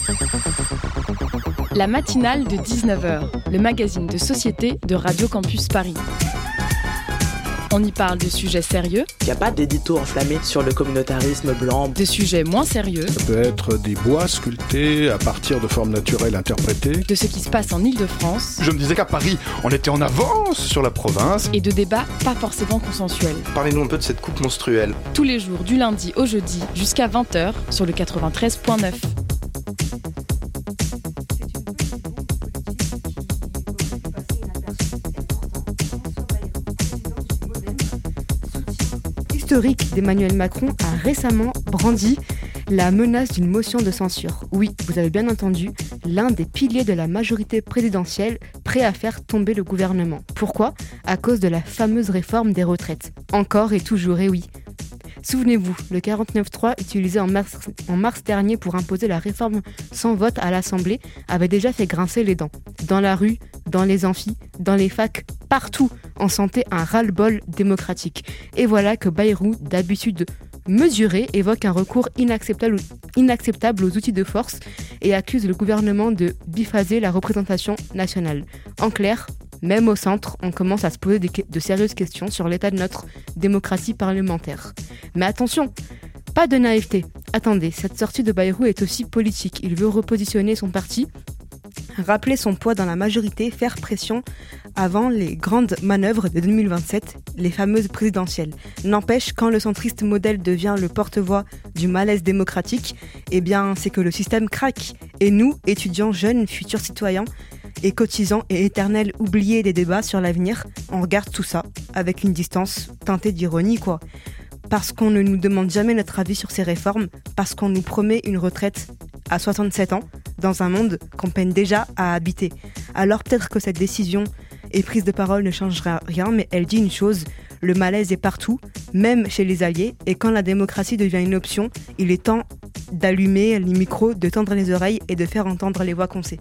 La matinale de 19h, le magazine de société de Radio Campus Paris. On y parle de sujets sérieux. Il n'y a pas d'édito enflammé sur le communautarisme blanc. De sujets moins sérieux. Ça peut être des bois sculptés à partir de formes naturelles interprétées. De ce qui se passe en Île-de-France. Je me disais qu'à Paris, on était en avance sur la province. Et de débats pas forcément consensuels. Parlez-nous un peu de cette coupe monstruelle. Tous les jours, du lundi au jeudi, jusqu'à 20h, sur le 93.9. L'historique d'Emmanuel Macron a récemment brandi la menace d'une motion de censure. Oui, vous avez bien entendu, l'un des piliers de la majorité présidentielle prêt à faire tomber le gouvernement. Pourquoi ? À cause de la fameuse réforme des retraites. Encore et toujours, et oui. Souvenez-vous, le 49.3 utilisé en mars dernier pour imposer la réforme sans vote à l'Assemblée avait déjà fait grincer les dents. Dans la rue, dans les amphis, dans les facs, partout, on sentait un ras-le-bol démocratique. Et voilà que Bayrou, d'habitude mesuré, évoque un recours inacceptable aux outils de force et accuse le gouvernement de biphaser la représentation nationale. En clair, même au centre, on commence à se poser de sérieuses questions sur l'état de notre démocratie parlementaire. Mais attention, pas de naïveté. Attendez, cette sortie de Bayrou est aussi politique. Il veut repositionner son parti, rappeler son poids dans la majorité, faire pression avant les grandes manœuvres de 2027, les fameuses présidentielles. N'empêche, quand le centriste modèle devient le porte-voix du malaise démocratique, eh bien, c'est que le système craque. Et nous, étudiants, jeunes, futurs citoyens, et cotisants et éternels oubliés des débats sur l'avenir, on regarde tout ça avec une distance teintée d'ironie, quoi. Parce qu'on ne nous demande jamais notre avis sur ces réformes, parce qu'on nous promet une retraite à 67 ans, dans un monde qu'on peine déjà à habiter. Alors peut-être que cette décision et prise de parole ne changera rien, mais elle dit une chose, le malaise est partout, même chez les alliés, et quand la démocratie devient une option, il est temps d'allumer les micros, de tendre les oreilles et de faire entendre les voix qu'on sait.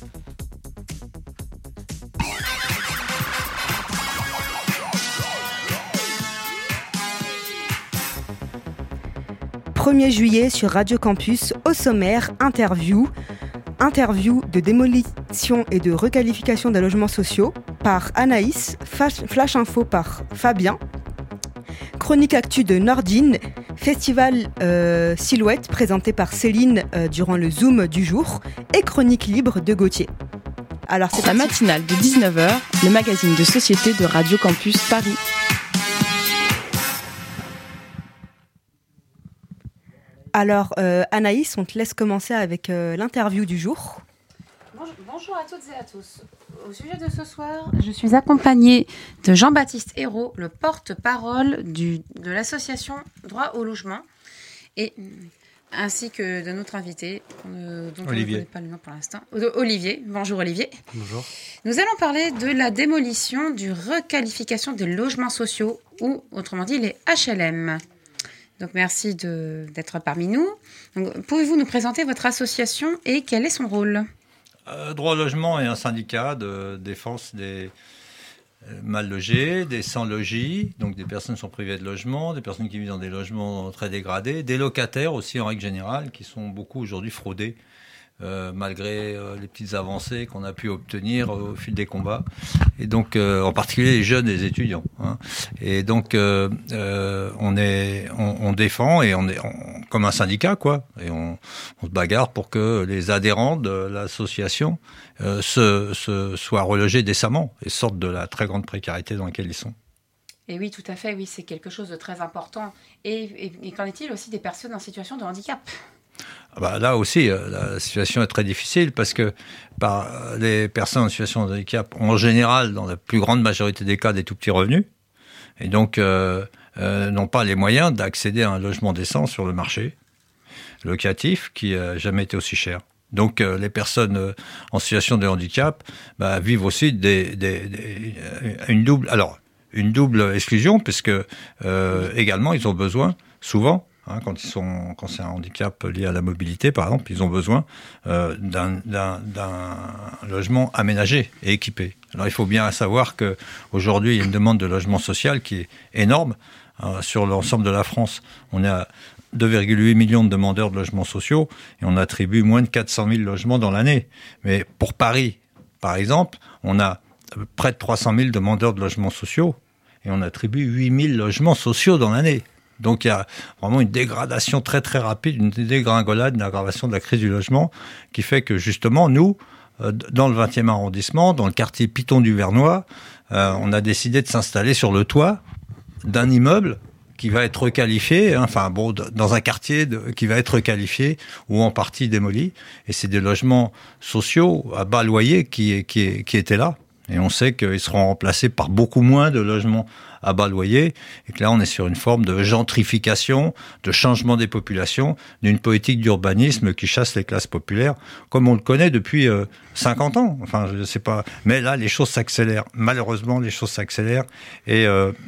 « 1er juillet sur Radio Campus, au sommaire, interview de démolition et de requalification des logements sociaux par Anaïs, Flash Info par Fabien, chronique actu de Nordine, festival Silhouette présenté par Céline durant le Zoom du jour et chronique libre de Gauthier. Alors c'est la matinale de 19h, le magazine de société de Radio Campus Paris. Alors, Anaïs, on te laisse commencer avec l'interview du jour. Bonjour à toutes et à tous. Au sujet de ce soir, je suis accompagnée de Jean-Baptiste Hérault, le porte-parole de l'association Droit au logement, ainsi que de notre invité, dont Olivier. Je ne connais pas le nom pour l'instant. Olivier. Bonjour Olivier. Bonjour. Nous allons parler de la démolition, du requalification des logements sociaux, ou autrement dit les HLM. Donc merci d'être parmi nous. Donc, pouvez-vous nous présenter votre association et quel est son rôle ? Droit au logement est un syndicat de défense des mal logés, des sans-logis, donc des personnes qui sont privées de logement, des personnes qui vivent dans des logements très dégradés, des locataires aussi en règle générale qui sont beaucoup aujourd'hui fraudés. Malgré les petites avancées qu'on a pu obtenir au fil des combats, et donc en particulier les jeunes et les étudiants. Et donc on défend et on est comme un syndicat quoi, et on se bagarre pour que les adhérents de l'association soient relogés décemment et sortent de la très grande précarité dans laquelle ils sont. Et oui, tout à fait, oui, c'est quelque chose de très important. Et qu'en est-il aussi des personnes en situation de handicap ? Là aussi, la situation est très difficile parce que les personnes en situation de handicap ont en général, dans la plus grande majorité des cas, des tout petits revenus et donc n'ont pas les moyens d'accéder à un logement décent sur le marché locatif qui n'a jamais été aussi cher. Donc les personnes en situation de handicap vivent aussi une double exclusion puisque également ils ont besoin souvent quand c'est un handicap lié à la mobilité, par exemple, ils ont besoin d'un logement aménagé et équipé. Alors, il faut bien savoir qu'aujourd'hui, il y a une demande de logement social qui est énorme. Sur l'ensemble de la France, on est à 2,8 millions de demandeurs de logements sociaux et on attribue moins de 400 000 logements dans l'année. Mais pour Paris, par exemple, on a près de 300 000 demandeurs de logements sociaux et on attribue 8 000 logements sociaux dans l'année. Donc il y a vraiment une dégradation très très rapide, une dégringolade, une aggravation de la crise du logement qui fait que justement, nous, dans le 20e arrondissement, dans le quartier Piton du Vernois, on a décidé de s'installer sur le toit d'un immeuble qui va être requalifié, dans un quartier qui va être requalifié ou en partie démoli. Et c'est des logements sociaux à bas loyer qui étaient là. Et on sait qu'ils seront remplacés par beaucoup moins de logements à bas loyer. Et que là, on est sur une forme de gentrification, de changement des populations, d'une politique d'urbanisme qui chasse les classes populaires, comme on le connaît depuis 50 ans. Enfin, je sais pas. Mais là, les choses s'accélèrent. Malheureusement, les choses s'accélèrent. Et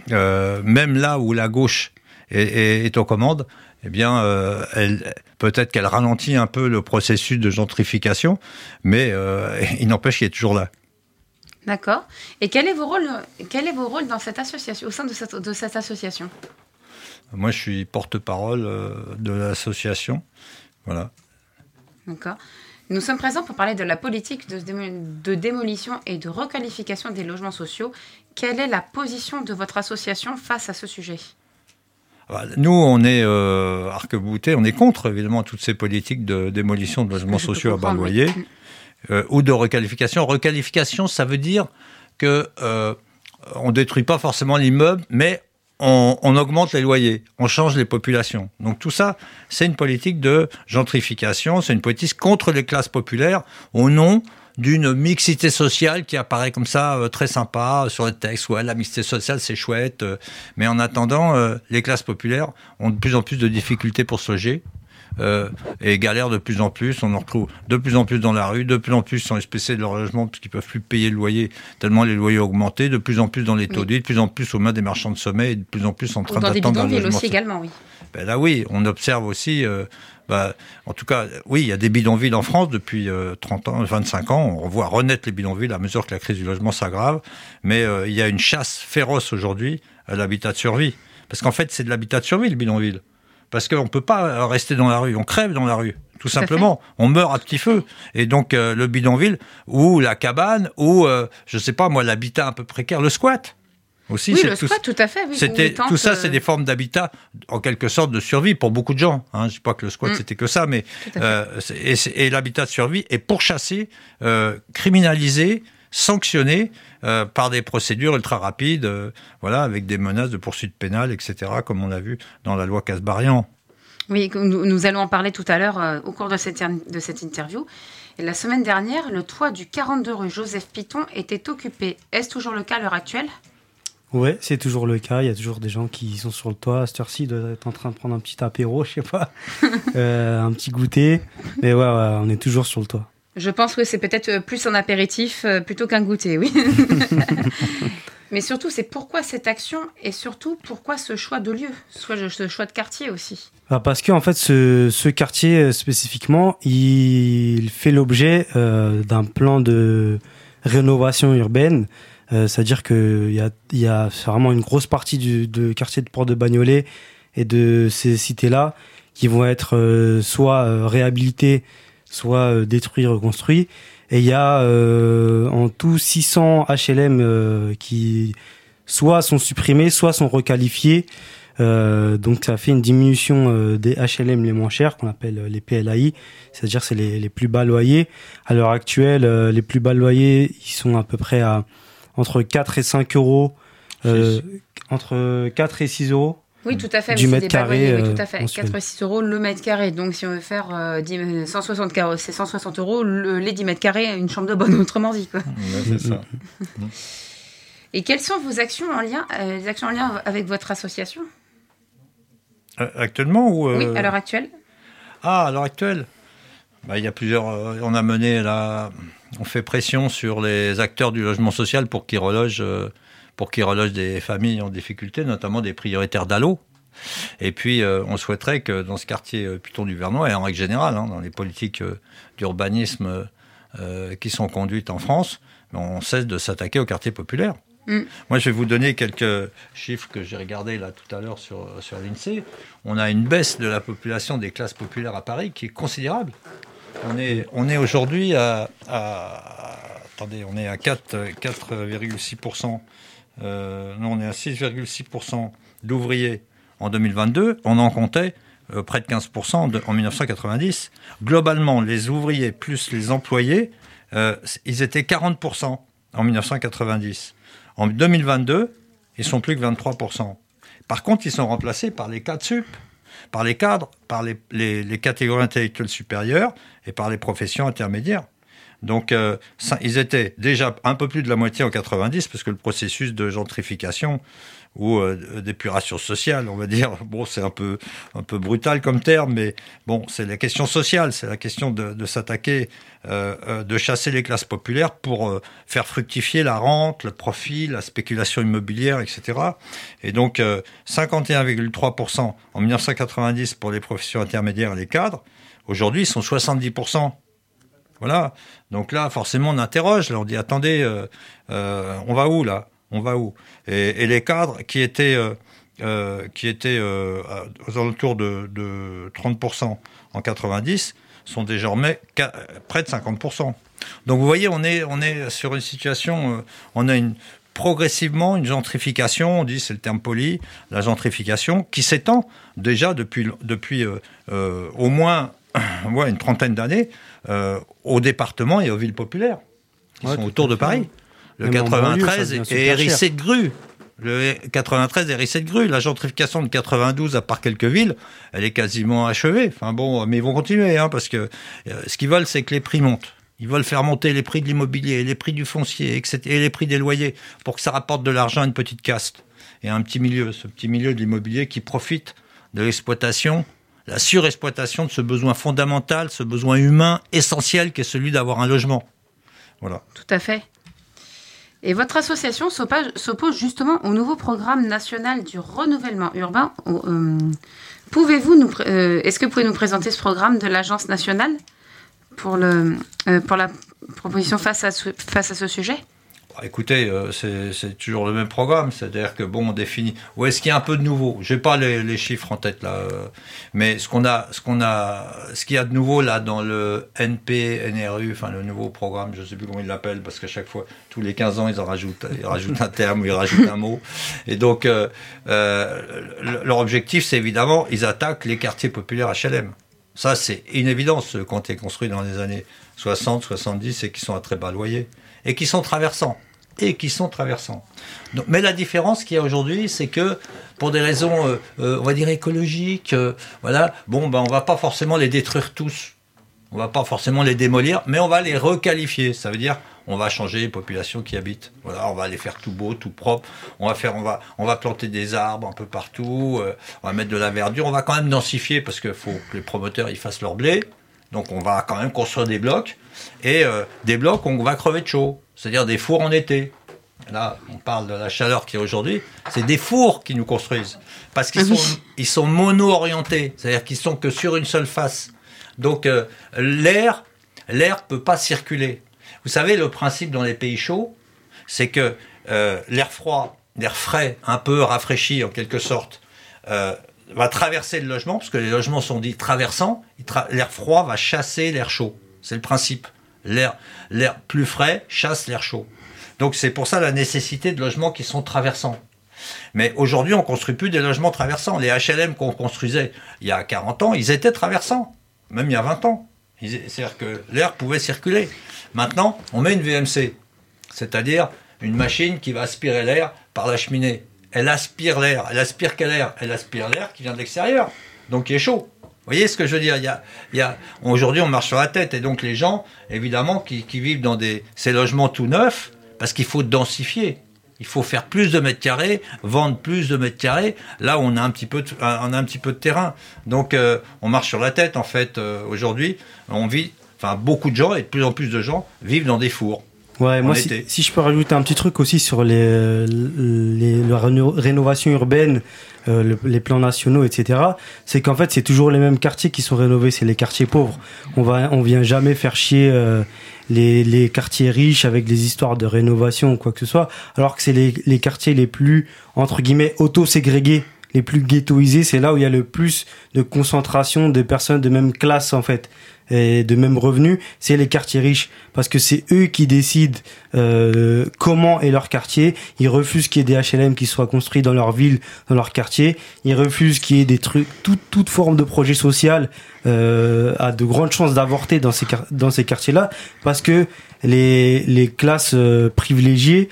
même là où la gauche est aux commandes, eh bien, peut-être qu'elle ralentit un peu le processus de gentrification, mais il n'empêche qu'il est toujours là. D'accord. Et quel est vos rôles dans cette association, au sein de cette association ? Moi, je suis porte-parole de l'association. Voilà. D'accord. Nous sommes présents pour parler de la politique de démolition et de requalification des logements sociaux. Quelle est la position de votre association face à ce sujet ? Nous, on est arc-boutés, on est contre, évidemment, toutes ces politiques de démolition de logements sociaux à bas loyer. Oui. Ou de requalification. Requalification, ça veut dire que on détruit pas forcément l'immeuble, mais on augmente les loyers, on change les populations. Donc tout ça, c'est une politique de gentrification, c'est une politique contre les classes populaires au nom d'une mixité sociale qui apparaît comme ça très sympa sur le texte. Ouais, la mixité sociale, c'est chouette. Mais en attendant, les classes populaires ont de plus en plus de difficultés pour se loger. Et galèrent de plus en plus, on en retrouve de plus en plus dans la rue, de plus en plus sont expulsés de leur logement parce qu'ils ne peuvent plus payer le loyer, tellement les loyers ont augmenté, de plus en plus dans les taudis, de plus en plus aux mains des marchands de sommeil, et de plus en plus en train d'attendre un logement. Dans des bidonvilles aussi également, oui. Ben là oui, on observe aussi, en tout cas, oui, il y a des bidonvilles en France depuis 30 ans, 25 ans, on voit renaître les bidonvilles à mesure que la crise du logement s'aggrave, mais il y a une chasse féroce aujourd'hui à l'habitat de survie, parce qu'en fait c'est de l'habitat de survie le bidonville. Parce qu'on ne peut pas rester dans la rue, on crève dans la rue, tout simplement. On meurt à petit feu. Et donc le bidonville, ou la cabane, ou, je ne sais pas moi, l'habitat un peu précaire, le squat aussi. Oui, le squat, tout à fait. Oui, tout ça, c'est des formes d'habitat, en quelque sorte, de survie pour beaucoup de gens. Je ne dis pas que le squat, c'était que ça, mais et l'habitat de survie est pourchassé, criminalisé, sanctionné par des procédures ultra rapides, avec des menaces de poursuites pénales, etc., comme on l'a vu dans la loi Kasbarian. Oui, nous allons en parler tout à l'heure au cours de cette interview. Et la semaine dernière, le toit du 42 rue Joseph Piton était occupé. Est-ce toujours le cas à l'heure actuelle ? Ouais, c'est toujours le cas. Il y a toujours des gens qui sont sur le toit. À cette heure-ci, ils doivent être en train de prendre un petit apéro, je sais pas, un petit goûter. Mais ouais, on est toujours sur le toit. Je pense que c'est peut-être plus un apéritif plutôt qu'un goûter, oui. Mais surtout, c'est pourquoi cette action et surtout pourquoi ce choix de lieu, ce choix de quartier aussi. Parce qu'en fait, ce quartier spécifiquement, il fait l'objet d'un plan de rénovation urbaine. C'est-à-dire qu'il y a vraiment une grosse partie du quartier de Port de Bagnolet et de ces cités-là qui vont être soit réhabilitées, soit détruits, reconstruits. Et il y a en tout 600 HLM qui soit sont supprimés, soit sont requalifiés. Donc ça fait une diminution des HLM les moins chers, qu'on appelle les PLAI, c'est-à-dire c'est les plus bas loyers. À l'heure actuelle, les plus bas loyers, ils sont à peu près à entre 4 et 5 euros, entre 4 et 6 euros. Oui, tout à fait. Du mètre carré. Oui, tout à fait. 4 et 6 euros le mètre carré. Donc, si on veut faire 160 euros, c'est 160 euros les 10 mètres carrés, une chambre de bonne, autrement dit, quoi. Ouais, c'est ça. Et quelles sont vos actions en lien, avec votre association ? Actuellement ou Oui, à l'heure actuelle. À l'heure actuelle, il y a plusieurs. On a mené on fait pression sur les acteurs du logement social pour qu'ils relogent des familles en difficulté, notamment des prioritaires DALO. Et puis, on souhaiterait que dans ce quartier Piton du Vernois, et en règle générale, dans les politiques d'urbanisme qui sont conduites en France, on cesse de s'attaquer aux quartiers populaires. Moi, je vais vous donner quelques chiffres que j'ai regardés là tout à l'heure sur l'INSEE. On a une baisse de la population des classes populaires à Paris qui est considérable. On est aujourd'hui on est à 4,6%. On est à 6,6% d'ouvriers en 2022. On en comptait près de 15% en 1990. Globalement, les ouvriers plus les employés, ils étaient 40% en 1990. En 2022, ils sont plus que 23%. Par contre, ils sont remplacés par les cadres sup, par les cadres, par les catégories intellectuelles supérieures et par les professions intermédiaires. Donc, ils étaient déjà un peu plus de la moitié en 90, parce que le processus de gentrification ou d'épuration sociale, on va dire, bon, c'est un peu brutal comme terme, mais bon, c'est la question sociale, c'est la question de s'attaquer, de chasser les classes populaires pour faire fructifier la rente, le profit, la spéculation immobilière, etc. Et donc, 51,3% en 1990 pour les professions intermédiaires et les cadres. Aujourd'hui, ils sont 70%. Voilà. Donc là, forcément, on interroge. Là, on dit, attendez, on va où, là ? On va où ? Et les cadres qui étaient aux alentours de 30% en 90 sont désormais près de 50%. Donc vous voyez, on est sur une situation, on a progressivement une gentrification, on dit, c'est le terme poli, la gentrification, qui s'étend déjà depuis au moins une trentaine d'années aux départements et aux villes populaires qui sont autour de Paris. Le 93 est hérissé de grues. Le 93 est hérissé de grues. La gentrification de 92, à part quelques villes, elle est quasiment achevée. Enfin bon, mais ils vont continuer, parce que ce qu'ils veulent, c'est que les prix montent. Ils veulent faire monter les prix de l'immobilier, les prix du foncier, etc., et les prix des loyers, pour que ça rapporte de l'argent à une petite caste et à un petit milieu, ce petit milieu de l'immobilier qui profite de l'exploitation, la surexploitation de ce besoin fondamental, ce besoin humain essentiel qui est celui d'avoir un logement. Voilà. Tout à fait. Et votre association s'oppose justement au nouveau programme national du renouvellement urbain. Est-ce que vous pouvez nous présenter ce programme de l'Agence nationale pour la proposition face à ce sujet ? Écoutez, c'est toujours le même programme, c'est-à-dire que on définit. Où est-ce qu'il y a un peu de nouveau ? J'ai pas les chiffres en tête là, mais ce qu'il y a de nouveau là dans le NPNRU, enfin le nouveau programme, je sais plus comment ils l'appellent, parce qu'à chaque fois, tous les 15 ans, ils rajoutent un terme ou ils rajoutent un mot. Et donc, leur objectif, c'est évidemment, ils attaquent les quartiers populaires HLM. Ça, c'est une évidence, ceux qui ont été construits dans les années 60, 70 et qui sont à très bas loyer. Et qui sont traversants. Donc, mais la différence qu'il y a aujourd'hui, c'est que pour des raisons, on va dire écologiques, on va pas forcément les détruire tous. On va pas forcément les démolir, mais on va les requalifier. Ça veut dire, on va changer les populations qui habitent. Voilà, on va les faire tout beau, tout propre. On va planter des arbres un peu partout. On va mettre de la verdure. On va quand même densifier parce qu'il faut que les promoteurs ils fassent leur blé. Donc on va quand même construire des blocs. Et des blocs, on va crever de chaud. C'est-à-dire des fours en été. Là, on parle de la chaleur qu'il y a aujourd'hui. C'est des fours qui nous construisent. Parce qu'ils sont mono-orientés. C'est-à-dire qu'ils sont que sur une seule face. Donc l'air peut pas circuler. Vous savez, le principe dans les pays chauds, c'est que l'air frais, un peu rafraîchi en quelque sorte, va traverser le logement, parce que les logements sont dits traversants. L'air froid va chasser l'air chaud. C'est le principe. L'air plus frais chasse l'air chaud. Donc c'est pour ça la nécessité de logements qui sont traversants. Mais aujourd'hui, on ne construit plus des logements traversants. Les HLM qu'on construisait il y a 40 ans, ils étaient traversants. Même il y a 20 ans. C'est-à-dire que l'air pouvait circuler. Maintenant, on met une VMC. C'est-à-dire une machine qui va aspirer l'air par la cheminée. Elle aspire l'air. Elle aspire quel air ? Elle aspire l'air qui vient de l'extérieur. Donc qui est chaud. Vous voyez ce que je veux dire ? Aujourd'hui, on marche sur la tête. Et donc les gens, évidemment, qui vivent dans ces logements tout neufs, parce qu'il faut densifier. Il faut faire plus de mètres carrés, vendre plus de mètres carrés. Là, on a un petit peu de terrain. Donc, on marche sur la tête, en fait. Aujourd'hui, beaucoup de gens, et de plus en plus de gens, vivent dans des fours. Ouais, moi, si je peux rajouter un petit truc aussi sur la rénovation urbaine, les plans nationaux, etc., c'est qu'en fait, c'est toujours les mêmes quartiers qui sont rénovés, c'est les quartiers pauvres. On vient jamais faire chier les quartiers riches avec des histoires de rénovation ou quoi que ce soit, alors que c'est les quartiers les plus, entre guillemets, auto-ségrégés, les plus ghettoisés, c'est là où il y a le plus de concentration de personnes de même classe, en fait, et de même revenus, c'est les quartiers riches, parce que c'est eux qui décident comment est leur quartier. Ils refusent qu'il y ait des HLM qui soient construits dans leur ville, dans leur quartier. Ils refusent qu'il y ait des trucs, toute forme de projet social a de grandes chances d'avorter dans ces quartiers-là, parce que les classes privilégiées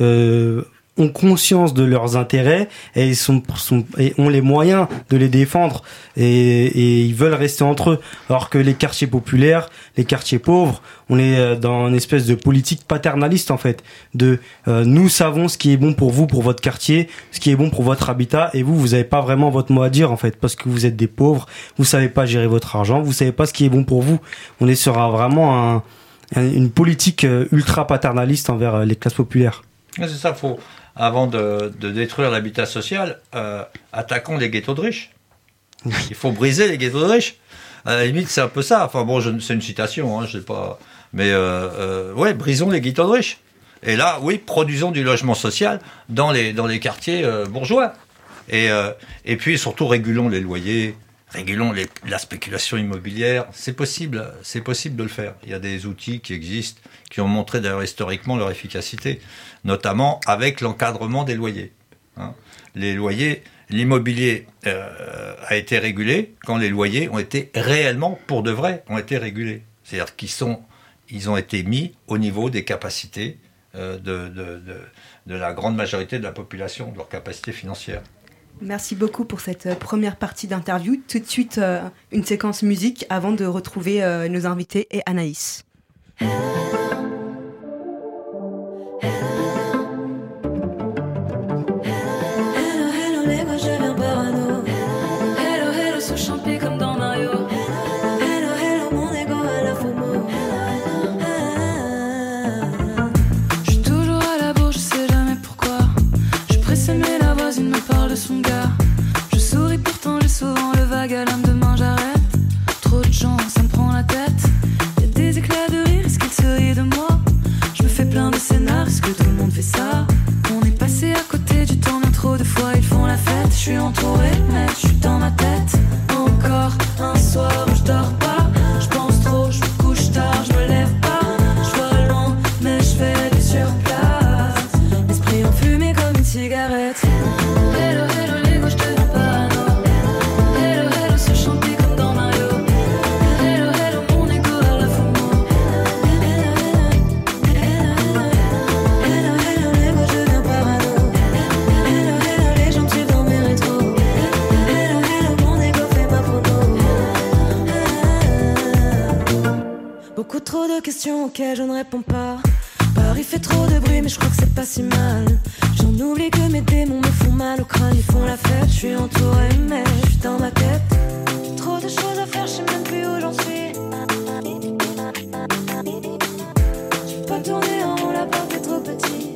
ont conscience de leurs intérêts et et ont les moyens de les défendre et ils veulent rester entre eux, alors que les quartiers populaires, les quartiers pauvres, on est dans une espèce de politique paternaliste, en fait, de nous savons ce qui est bon pour vous, pour votre quartier, ce qui est bon pour votre habitat, et vous avez pas vraiment votre mot à dire, en fait, parce que vous êtes des pauvres, vous savez pas gérer votre argent, vous savez pas ce qui est bon pour vous. On est sur vraiment une politique ultra paternaliste envers les classes populaires. C'est ça, avant de détruire l'habitat social, attaquons les ghettos de riches. Il faut briser les ghettos de riches. À la limite, c'est un peu ça. Enfin bon, c'est une citation, hein, je sais pas. Mais ouais, brisons les ghettos de riches. Et là, oui, produisons du logement social dans les quartiers bourgeois. Et puis surtout, régulons les loyers, régulons la spéculation immobilière. C'est possible de le faire. Il y a des outils qui existent, qui ont montré d'ailleurs historiquement leur efficacité, notamment avec l'encadrement des loyers. Hein. Les loyers, l'immobilier a été régulé quand les loyers ont été réellement, pour de vrai, ont été régulés. C'est-à-dire qu'ils ont été mis au niveau des capacités de la grande majorité de la population, de leur capacité financière. Merci beaucoup pour cette première partie d'interview. Tout de suite, une séquence musique avant de retrouver nos invités et Anaïs. Demain j'arrête, trop de gens, ça me prend la tête. Y'a des éclats de rire, est-ce qu'ils se rient de moi? Je me fais plein de scénars, est-ce que tout le monde fait ça? On est passé à côté du temps bien trop de fois, ils font la fête. Je suis entourée, mais je suis dans ma tête. Encore un soir où je dors pas. Je pense trop, je me couche tard, je me lève pas. Je vois loin, mais je fais du surplace. L'esprit enfumé comme une cigarette. Hello, hello, les gauches te font pas. Beaucoup trop de questions auxquelles je ne réponds pas. Paris fait trop de bruit mais je crois que c'est pas si mal. J'en oublie que mes démons me font mal au crâne. Ils font la fête, je suis entourée mais je suis dans ma tête. Trop de choses à faire, je sais même plus où j'en suis. Je peux tourner en rond, la porte est trop petite.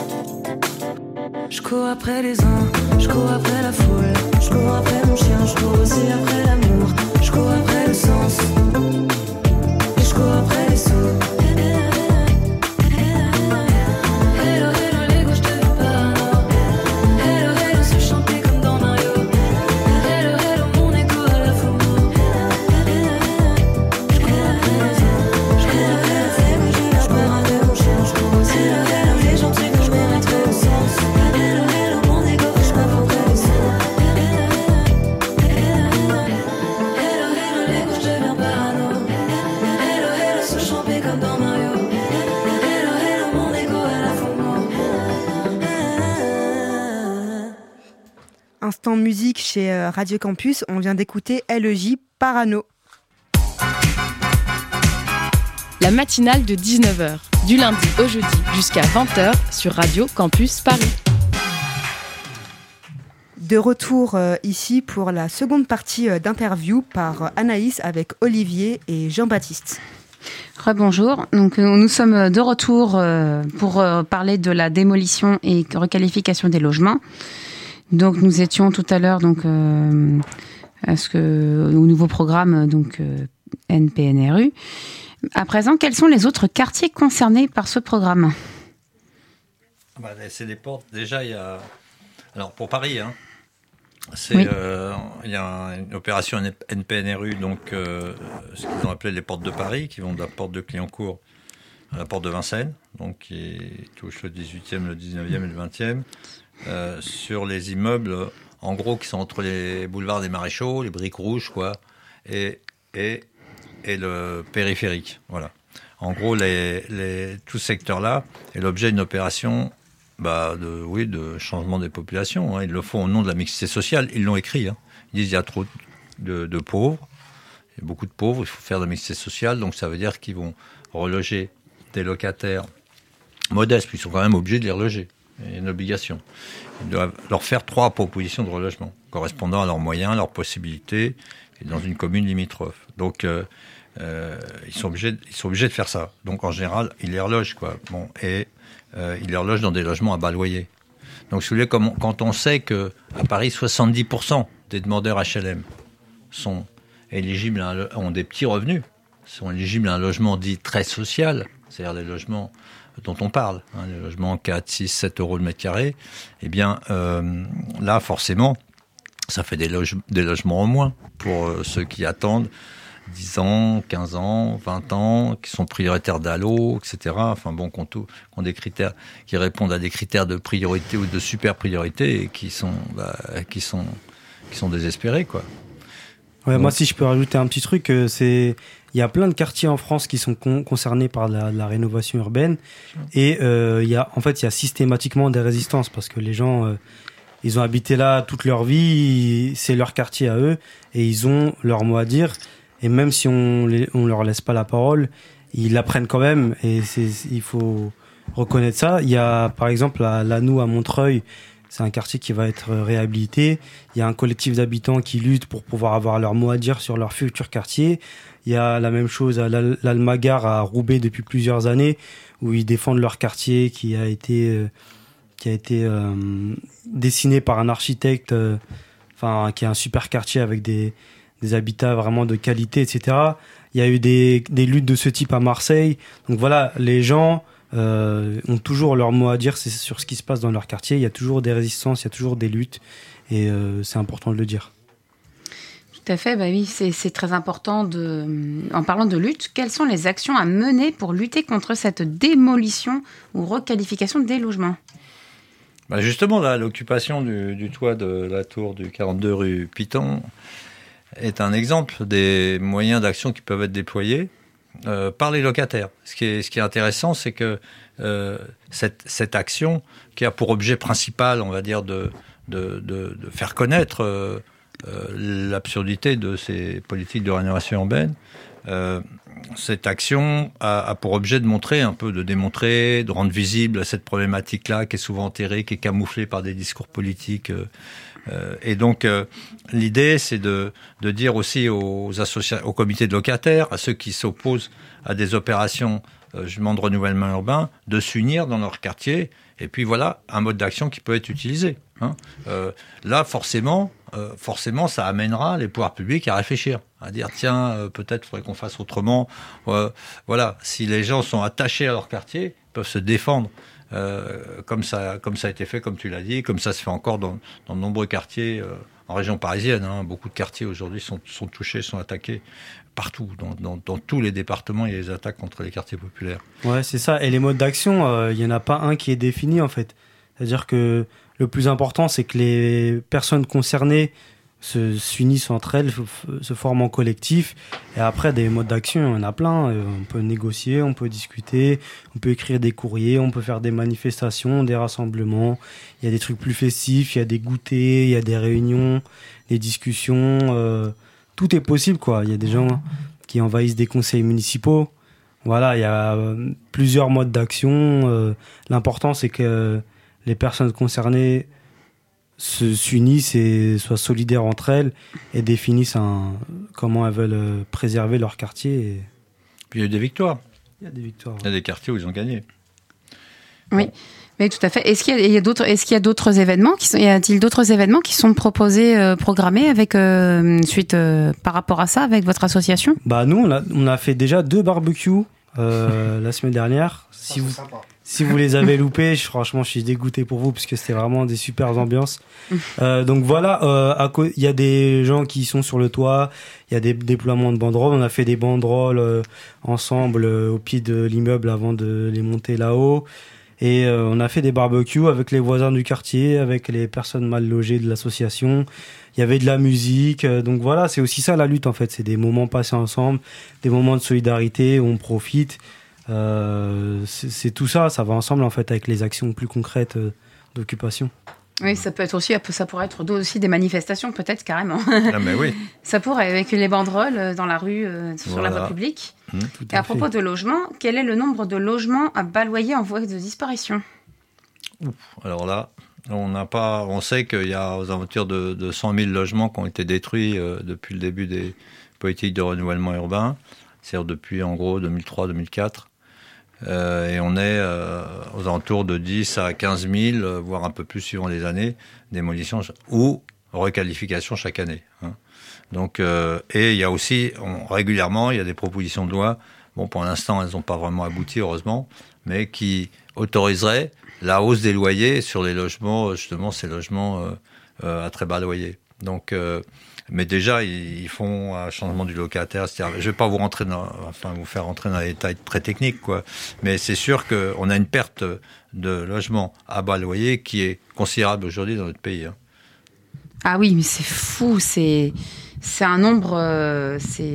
Je cours après les uns, je cours après la foule. Je cours après mon chien, je cours aussi après l'amour. Je cours après le sens. Je cours après les sous. Hello, hello, les gauches te font pas. Hello, hello, se chanter comme dans Mario. Hello, hello, mon égo à la FOMO. Je cours après les sous. Je cours après la flemme, je cours après mon chien. Je cours aussi après les gentils que je mérite le sens. Hello, hello, mon égo, je cours après les sous. Hello, hello, les gauches deviennent parano. Comme dans Mario. Hello, hello, mon égo à la FOMO. Instant musique chez Radio Campus, on vient d'écouter LEJ Parano. La matinale de 19h, du lundi au jeudi jusqu'à 20h sur Radio Campus Paris. De retour ici pour la seconde partie d'interview par Anaïs avec Olivier et Jean-Baptiste. Rebonjour. Donc, nous sommes de retour pour parler de la démolition et requalification des logements. Donc, nous étions tout à l'heure au nouveau programme NPNRU. À présent, quels sont les autres quartiers concernés par ce programme ? C'est des portes. Déjà, il y a. Alors, pour Paris, Oui. Il y a une opération NPNRU, ce qu'ils ont appelé les portes de Paris, qui vont de la porte de Clignancourt à la porte de Vincennes, donc qui touche le 18e, le 19e et le 20e, sur les immeubles, en gros, qui sont entre les boulevards des Maréchaux, les briques rouges, quoi, et le périphérique. Voilà. En gros, tout ce secteur-là est l'objet d'une opération de changement des populations. Ils le font au nom de la mixité sociale. Ils l'ont écrit. Ils disent qu'il y a trop de pauvres. Il y a beaucoup de pauvres. Il faut faire de la mixité sociale. Donc ça veut dire qu'ils vont reloger des locataires modestes. Puis ils sont quand même obligés de les reloger. Il y a une obligation. Ils doivent leur faire 3 propositions de relogement correspondant à leurs moyens, leurs possibilités, et dans une commune limitrophe. Donc ils sont obligés de faire ça. Donc en général, ils les relogent, quoi. Ils les relogent dans des logements à bas loyer. Donc, si vous voulez, quand on sait qu'à Paris, 70% des demandeurs HLM sont éligibles ont des petits revenus, sont éligibles à un logement dit très social, c'est-à-dire les logements dont on parle, les logements 4, 6, 7 euros le mètre carré, eh bien, là, forcément, ça fait des logements en moins pour ceux qui attendent 10 ans, 15 ans, 20 ans, qui sont prioritaires d'allo, etc. Enfin bon, qui ont des critères, qui répondent à des critères de priorité ou de super priorité et qui sont désespérés, quoi. Ouais, moi, si je peux rajouter un petit truc, il y a plein de quartiers en France qui sont concernés par la rénovation urbaine et il y a systématiquement des résistances parce que les gens ils ont habité là toute leur vie, c'est leur quartier à eux et ils ont leur mot à dire. Et même si on leur laisse pas la parole, ils l'apprennent quand même. Et il faut reconnaître ça. Il y a, par exemple, à Lannou, à Montreuil, c'est un quartier qui va être réhabilité. Il y a un collectif d'habitants qui lutte pour pouvoir avoir leur mot à dire sur leur futur quartier. Il y a la même chose à l'Almagar, à Roubaix, depuis plusieurs années, où ils défendent leur quartier qui a été dessiné par un architecte, qui est un super quartier avec des habitats vraiment de qualité, etc. Il y a eu des luttes de ce type à Marseille. Donc voilà, les gens ont toujours leur mot à dire sur ce qui se passe dans leur quartier. Il y a toujours des résistances, il y a toujours des luttes. Et c'est important de le dire. Tout à fait, oui, c'est très important. En parlant de lutte, quelles sont les actions à mener pour lutter contre cette démolition ou requalification des logements ? Justement, là, l'occupation du toit de la tour du 42 rue Piton est un exemple des moyens d'action qui peuvent être déployés par les locataires. Ce qui est intéressant, c'est que cette action, qui a pour objet principal, on va dire, de faire connaître l'absurdité de ces politiques de rénovation urbaine, cette action a pour objet de démontrer, de rendre visible cette problématique-là qui est souvent enterrée, qui est camouflée par des discours politiques. Et donc, l'idée, c'est de dire aussi aux comités de locataires, à ceux qui s'opposent à des opérations de renouvellement urbain, de s'unir dans leur quartier. Et puis voilà, un mode d'action qui peut être utilisé. Là, forcément, ça amènera les pouvoirs publics à réfléchir, à dire tiens, peut-être faudrait qu'on fasse autrement. Voilà, si les gens sont attachés à leur quartier, ils peuvent se défendre. Comme ça a été fait, comme tu l'as dit, comme ça se fait encore dans de nombreux quartiers en région parisienne. Beaucoup de quartiers aujourd'hui sont touchés, sont attaqués partout. Dans tous les départements, il y a des attaques contre les quartiers populaires. Ouais, c'est ça. Et les modes d'action, il n'y en a pas un qui est défini, en fait. C'est-à-dire que le plus important, c'est que les personnes concernées s'unissent entre elles, se forment en collectif. Et après, des modes d'action, il y en a plein. On peut négocier, on peut discuter, on peut écrire des courriers, on peut faire des manifestations, des rassemblements. Il y a des trucs plus festifs, il y a des goûters, il y a des réunions, des discussions. Tout est possible, quoi. Il y a des gens qui envahissent des conseils municipaux. Voilà, il y a plusieurs modes d'action. L'important, c'est que les personnes concernées s'unissent et soient solidaires entre elles et définissent comment elles veulent préserver leur quartier. Puis il y a eu des victoires. Il y a des victoires. Il y a des quartiers où ils ont gagné. Oui. Bon. Oui, tout à fait. Est-ce qu'il y a d'autres événements y a-t-il d'autres événements qui sont proposés, programmés avec par rapport à ça avec votre association ? Nous, on a fait déjà 2 barbecues la semaine dernière. Si vous les avez loupés, franchement, je suis dégoûté pour vous parce que c'était vraiment des super ambiances. Donc voilà, il y a des gens qui sont sur le toit, il y a des déploiements de banderoles. On a fait des banderoles ensemble au pied de l'immeuble avant de les monter là-haut. Et on a fait des barbecues avec les voisins du quartier, avec les personnes mal logées de l'association. Il y avait de la musique. Donc voilà, c'est aussi ça la lutte en fait. C'est des moments passés ensemble, des moments de solidarité où on profite. C'est tout ça, ça va ensemble en fait avec les actions plus concrètes d'occupation. Oui, ça pourrait être aussi des manifestations peut-être carrément. Ah mais oui. Ça pourrait avec les banderoles dans la rue, sur la voie publique. Et à propos de logement, quel est le nombre de logements à bas loyer en voie de disparition ? Alors là, on sait qu'il y a aux alentours de 100 000 logements qui ont été détruits depuis le début des politiques de renouvellement urbain, c'est-à-dire depuis en gros 2003-2004. Et on est aux alentours de 10 à 15 000, voire un peu plus suivant les années, démolitions ou requalifications chaque année. Donc, et il y a aussi, régulièrement, il y a des propositions de loi, bon pour l'instant elles n'ont pas vraiment abouti heureusement, mais qui autoriseraient la hausse des loyers sur les logements, justement ces logements à très bas loyer. Donc, mais déjà, ils font un changement du locataire. C'est-à-dire, je ne vais pas vous faire rentrer dans les détails très techniques, quoi. Mais c'est sûr qu'on a une perte de logements à bas loyer qui est considérable aujourd'hui dans notre pays. Ah oui, mais c'est fou. C'est un nombre.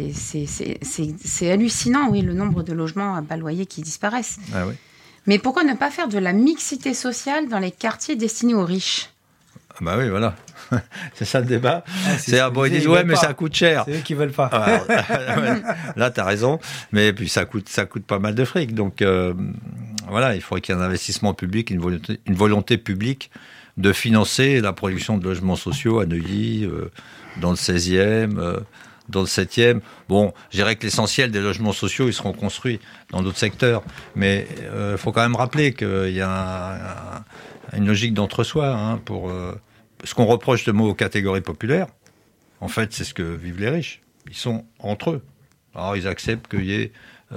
C'est hallucinant, oui, le nombre de logements à bas loyer qui disparaissent. Ah oui. Mais pourquoi ne pas faire de la mixité sociale dans les quartiers destinés aux riches ? Bah oui, voilà. C'est ça le débat. Ils disent ouais, mais ça coûte cher. C'est eux qui veulent pas. Là, t'as raison. Mais puis ça coûte pas mal de fric. Donc voilà, il faudrait qu'il y ait un investissement public, une volonté publique de financer la production de logements sociaux à Neuilly, dans le 16e, dans le 7e. Bon, je dirais que l'essentiel des logements sociaux, ils seront construits dans d'autres secteurs. Mais il faut quand même rappeler qu'il y a une logique d'entre-soi pour ce qu'on reproche de mots aux catégories populaires. En fait, c'est ce que vivent les riches. Ils sont entre eux. Alors, ils acceptent qu'il y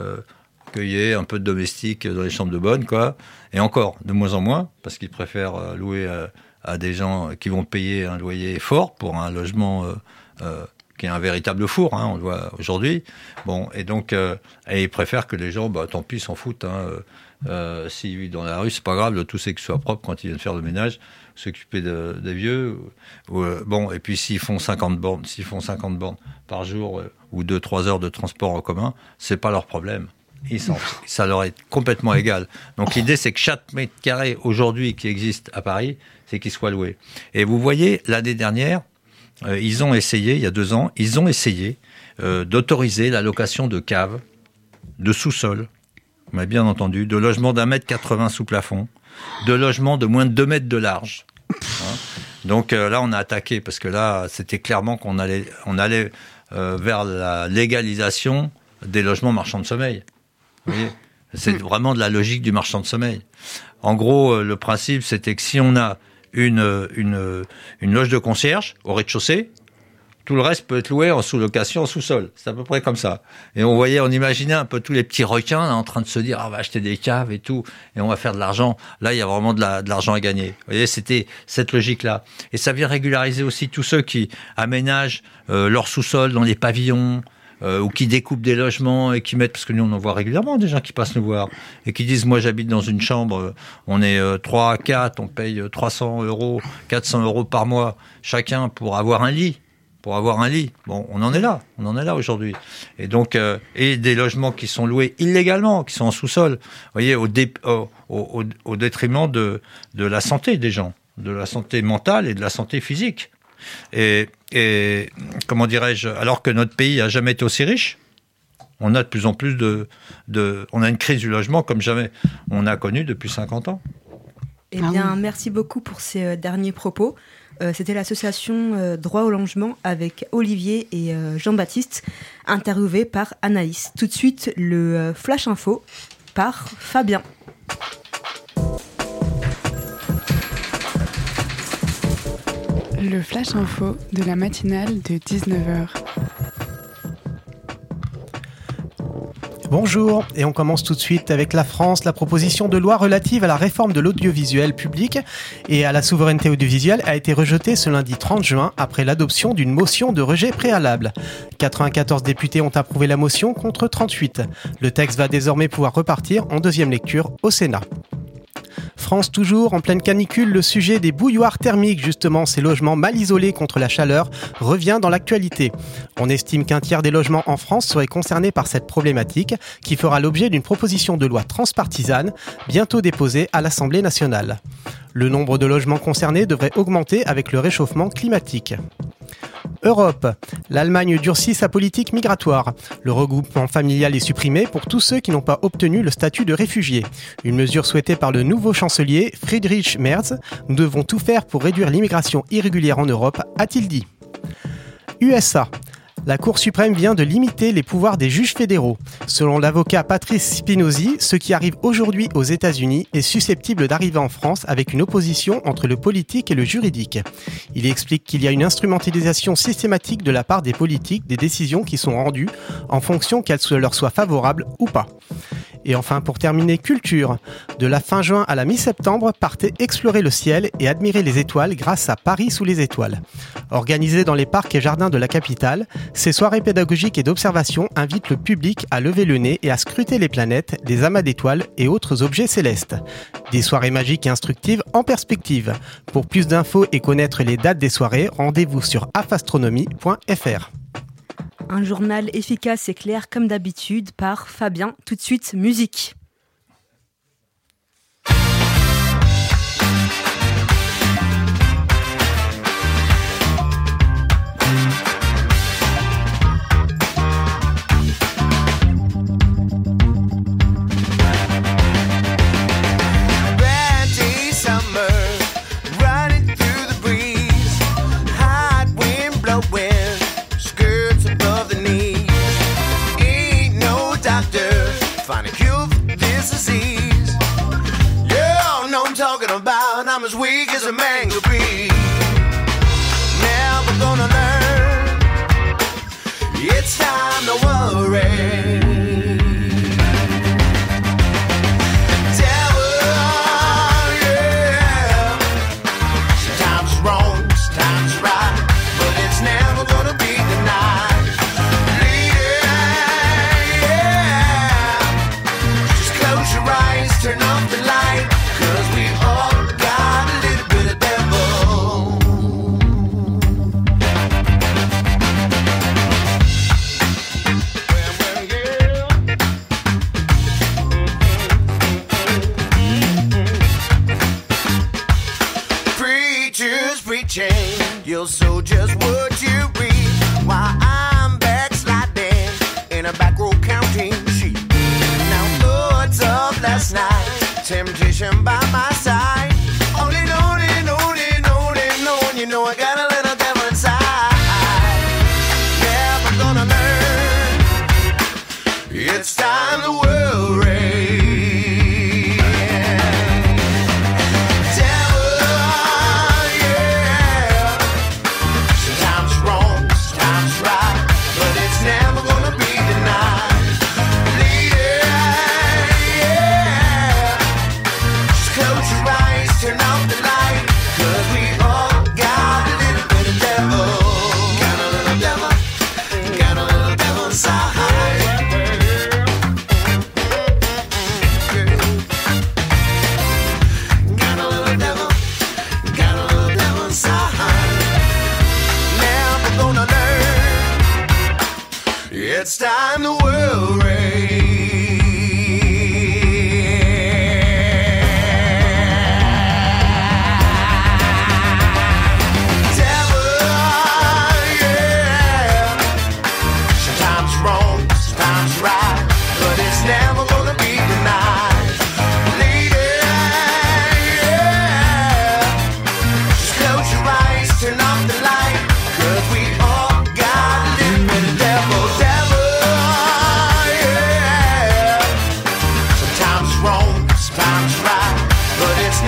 ait un peu de domestique dans les chambres de bonne, quoi. Et encore, de moins en moins, parce qu'ils préfèrent louer à des gens qui vont payer un loyer fort pour un logement qui est un véritable four, on le voit aujourd'hui. Bon, et donc, et ils préfèrent que les gens, tant pis, s'en foutent. S'ils vivent dans la rue, c'est pas grave, le tout c'est qu'ils soient propres quand ils viennent faire le ménage, s'occuper des vieux. Bon, et puis s'ils font 50 bornes par jour ou 2-3 heures de transport en commun, c'est pas leur problème. Ça leur est complètement égal. Donc l'idée, c'est que chaque mètre carré aujourd'hui qui existe à Paris, c'est qu'il soit loué. Et vous voyez, l'année dernière, ils ont essayé, il y a 2 ans, d'autoriser la location de caves, de sous-sol, on a bien entendu, de logements d'1,80 m sous plafond, de logements de moins de 2 mètres de large. Donc là, on a attaqué, parce que là, c'était clairement qu'on allait vers la légalisation des logements marchands de sommeil. Vous voyez, c'est vraiment de la logique du marchand de sommeil. En gros, le principe, c'était que si on a une loge de concierge au rez-de-chaussée, tout le reste peut être loué en sous-location, en sous-sol. C'est à peu près comme ça. Et on imaginait un peu tous les petits requins là, en train de se dire on va acheter des caves et tout, et on va faire de l'argent. Là, il y a vraiment de l'argent à gagner. Vous voyez, c'était cette logique-là. Et ça vient régulariser aussi tous ceux qui aménagent leur sous-sol dans les pavillons, ou qui découpent des logements et qui mettent, parce que nous on en voit régulièrement des gens qui passent nous voir et qui disent moi j'habite dans une chambre, on est 3 à 4, on paye 300 €, 400 € par mois chacun pour avoir un lit. Bon, on en est là aujourd'hui. Et donc, et des logements qui sont loués illégalement, qui sont en sous-sol, vous voyez, au détriment de la santé des gens, de la santé mentale et de la santé physique. Et comment dirais-je, alors que notre pays n'a jamais été aussi riche, on a de plus en plus on a une crise du logement comme jamais on a connu depuis 50 ans. Eh bien, merci beaucoup pour ces derniers propos. C'était l'association Droit au logement avec Olivier et Jean-Baptiste, interviewés par Anaïs. Tout de suite, le Flash Info par Fabien. Le Flash Info de la matinale de 19h. Bonjour, et on commence tout de suite avec la France. La proposition de loi relative à la réforme de l'audiovisuel public et à la souveraineté audiovisuelle a été rejetée ce lundi 30 juin après l'adoption d'une motion de rejet préalable. 94 députés ont approuvé la motion contre 38. Le texte va désormais pouvoir repartir en deuxième lecture au Sénat. France toujours, en pleine canicule, le sujet des bouilloires thermiques, justement ces logements mal isolés contre la chaleur, revient dans l'actualité. On estime qu'un tiers des logements en France seraient concernés par cette problématique qui fera l'objet d'une proposition de loi transpartisane bientôt déposée à l'Assemblée nationale. Le nombre de logements concernés devrait augmenter avec le réchauffement climatique. Europe. L'Allemagne durcit sa politique migratoire. Le regroupement familial est supprimé pour tous ceux qui n'ont pas obtenu le statut de réfugié. Une mesure souhaitée par le nouveau chancelier Friedrich Merz. Nous devons tout faire pour réduire l'immigration irrégulière en Europe, a-t-il dit. USA. La Cour suprême vient de limiter les pouvoirs des juges fédéraux. Selon l'avocat Patrice Spinozzi, ce qui arrive aujourd'hui aux États-Unis est susceptible d'arriver en France avec une opposition entre le politique et le juridique. Il explique qu'il y a une instrumentalisation systématique de la part des politiques des décisions qui sont rendues en fonction qu'elles leur soient favorables ou pas. Et enfin, pour terminer, culture. De la fin juin à la mi-septembre, partez explorer le ciel et admirer les étoiles grâce à Paris sous les étoiles. Organisées dans les parcs et jardins de la capitale, ces soirées pédagogiques et d'observation invitent le public à lever le nez et à scruter les planètes, les amas d'étoiles et autres objets célestes. Des soirées magiques et instructives en perspective. Pour plus d'infos et connaître les dates des soirées, rendez-vous sur afastronomie.fr. Un journal efficace et clair comme d'habitude par Fabien. Tout de suite, musique. I'm as weak as a man could be. Never gonna learn. It's time to worry. Devil, yeah. Sometimes it's wrong, sometimes it's right, but it's never gonna be denied. Leader, yeah. Just close your eyes, turn off the light, 'cause we all you'll sow just what you reap, while I'm backsliding in a back row counting sheep. Now thoughts of last night, temptation by my side, only knowing, you know I got a little devil inside. Never gonna learn. It's time to worry. Close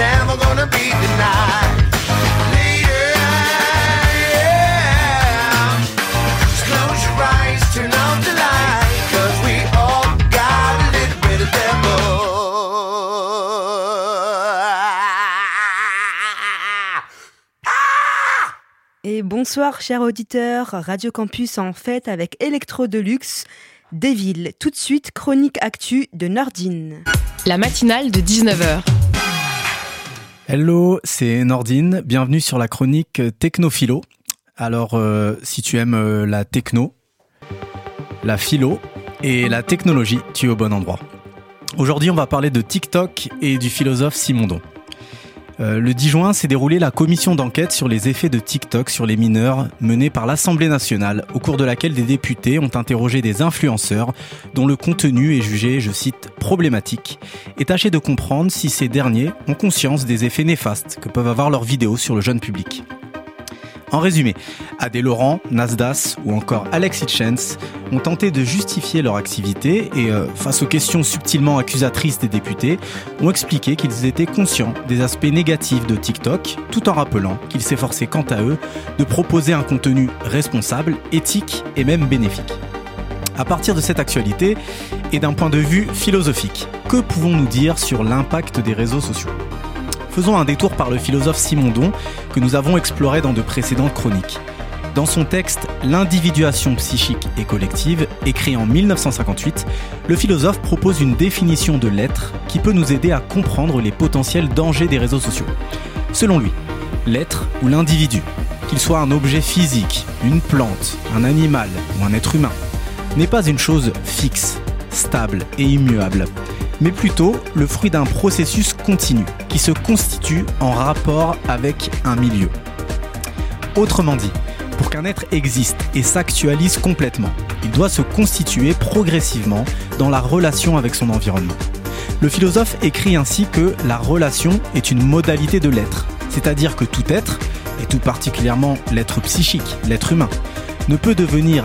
never gonna be denied. Later, yeah. Just close your eyes, turn off the light, 'cause we all got a little bit of devil. Et bonsoir chers auditeurs, Radio Campus en fête avec Electro Deluxe, Devil. Tout de suite, chronique actu de Nordine. La matinale de 19h. Hello, c'est Nordine, bienvenue sur la chronique Technophilo. Alors, si tu aimes la techno, la philo et la technologie, tu es au bon endroit. Aujourd'hui, on va parler de TikTok et du philosophe Simondon. Le 10 juin s'est déroulée la commission d'enquête sur les effets de TikTok sur les mineurs menée par l'Assemblée nationale, au cours de laquelle des députés ont interrogé des influenceurs dont le contenu est jugé, je cite, problématique, et tâché de comprendre si ces derniers ont conscience des effets néfastes que peuvent avoir leurs vidéos sur le jeune public. En résumé, Adé Laurent, Nasdaq ou encore Alex Hitchens ont tenté de justifier leur activité et, face aux questions subtilement accusatrices des députés, ont expliqué qu'ils étaient conscients des aspects négatifs de TikTok, tout en rappelant qu'ils s'efforçaient quant à eux de proposer un contenu responsable, éthique et même bénéfique. À partir de cette actualité et d'un point de vue philosophique, que pouvons-nous dire sur l'impact des réseaux sociaux ? Faisons un détour par le philosophe Simondon que nous avons exploré dans de précédentes chroniques. Dans son texte « L'individuation psychique et collective », écrit en 1958, le philosophe propose une définition de l'être qui peut nous aider à comprendre les potentiels dangers des réseaux sociaux. Selon lui, l'être ou l'individu, qu'il soit un objet physique, une plante, un animal ou un être humain, n'est pas une chose fixe, stable et immuable, mais plutôt le fruit d'un processus continu qui se constitue en rapport avec un milieu. Autrement dit, pour qu'un être existe et s'actualise complètement, il doit se constituer progressivement dans la relation avec son environnement. Le philosophe écrit ainsi que la relation est une modalité de l'être, c'est-à-dire que tout être, et tout particulièrement l'être psychique, l'être humain, ne peut devenir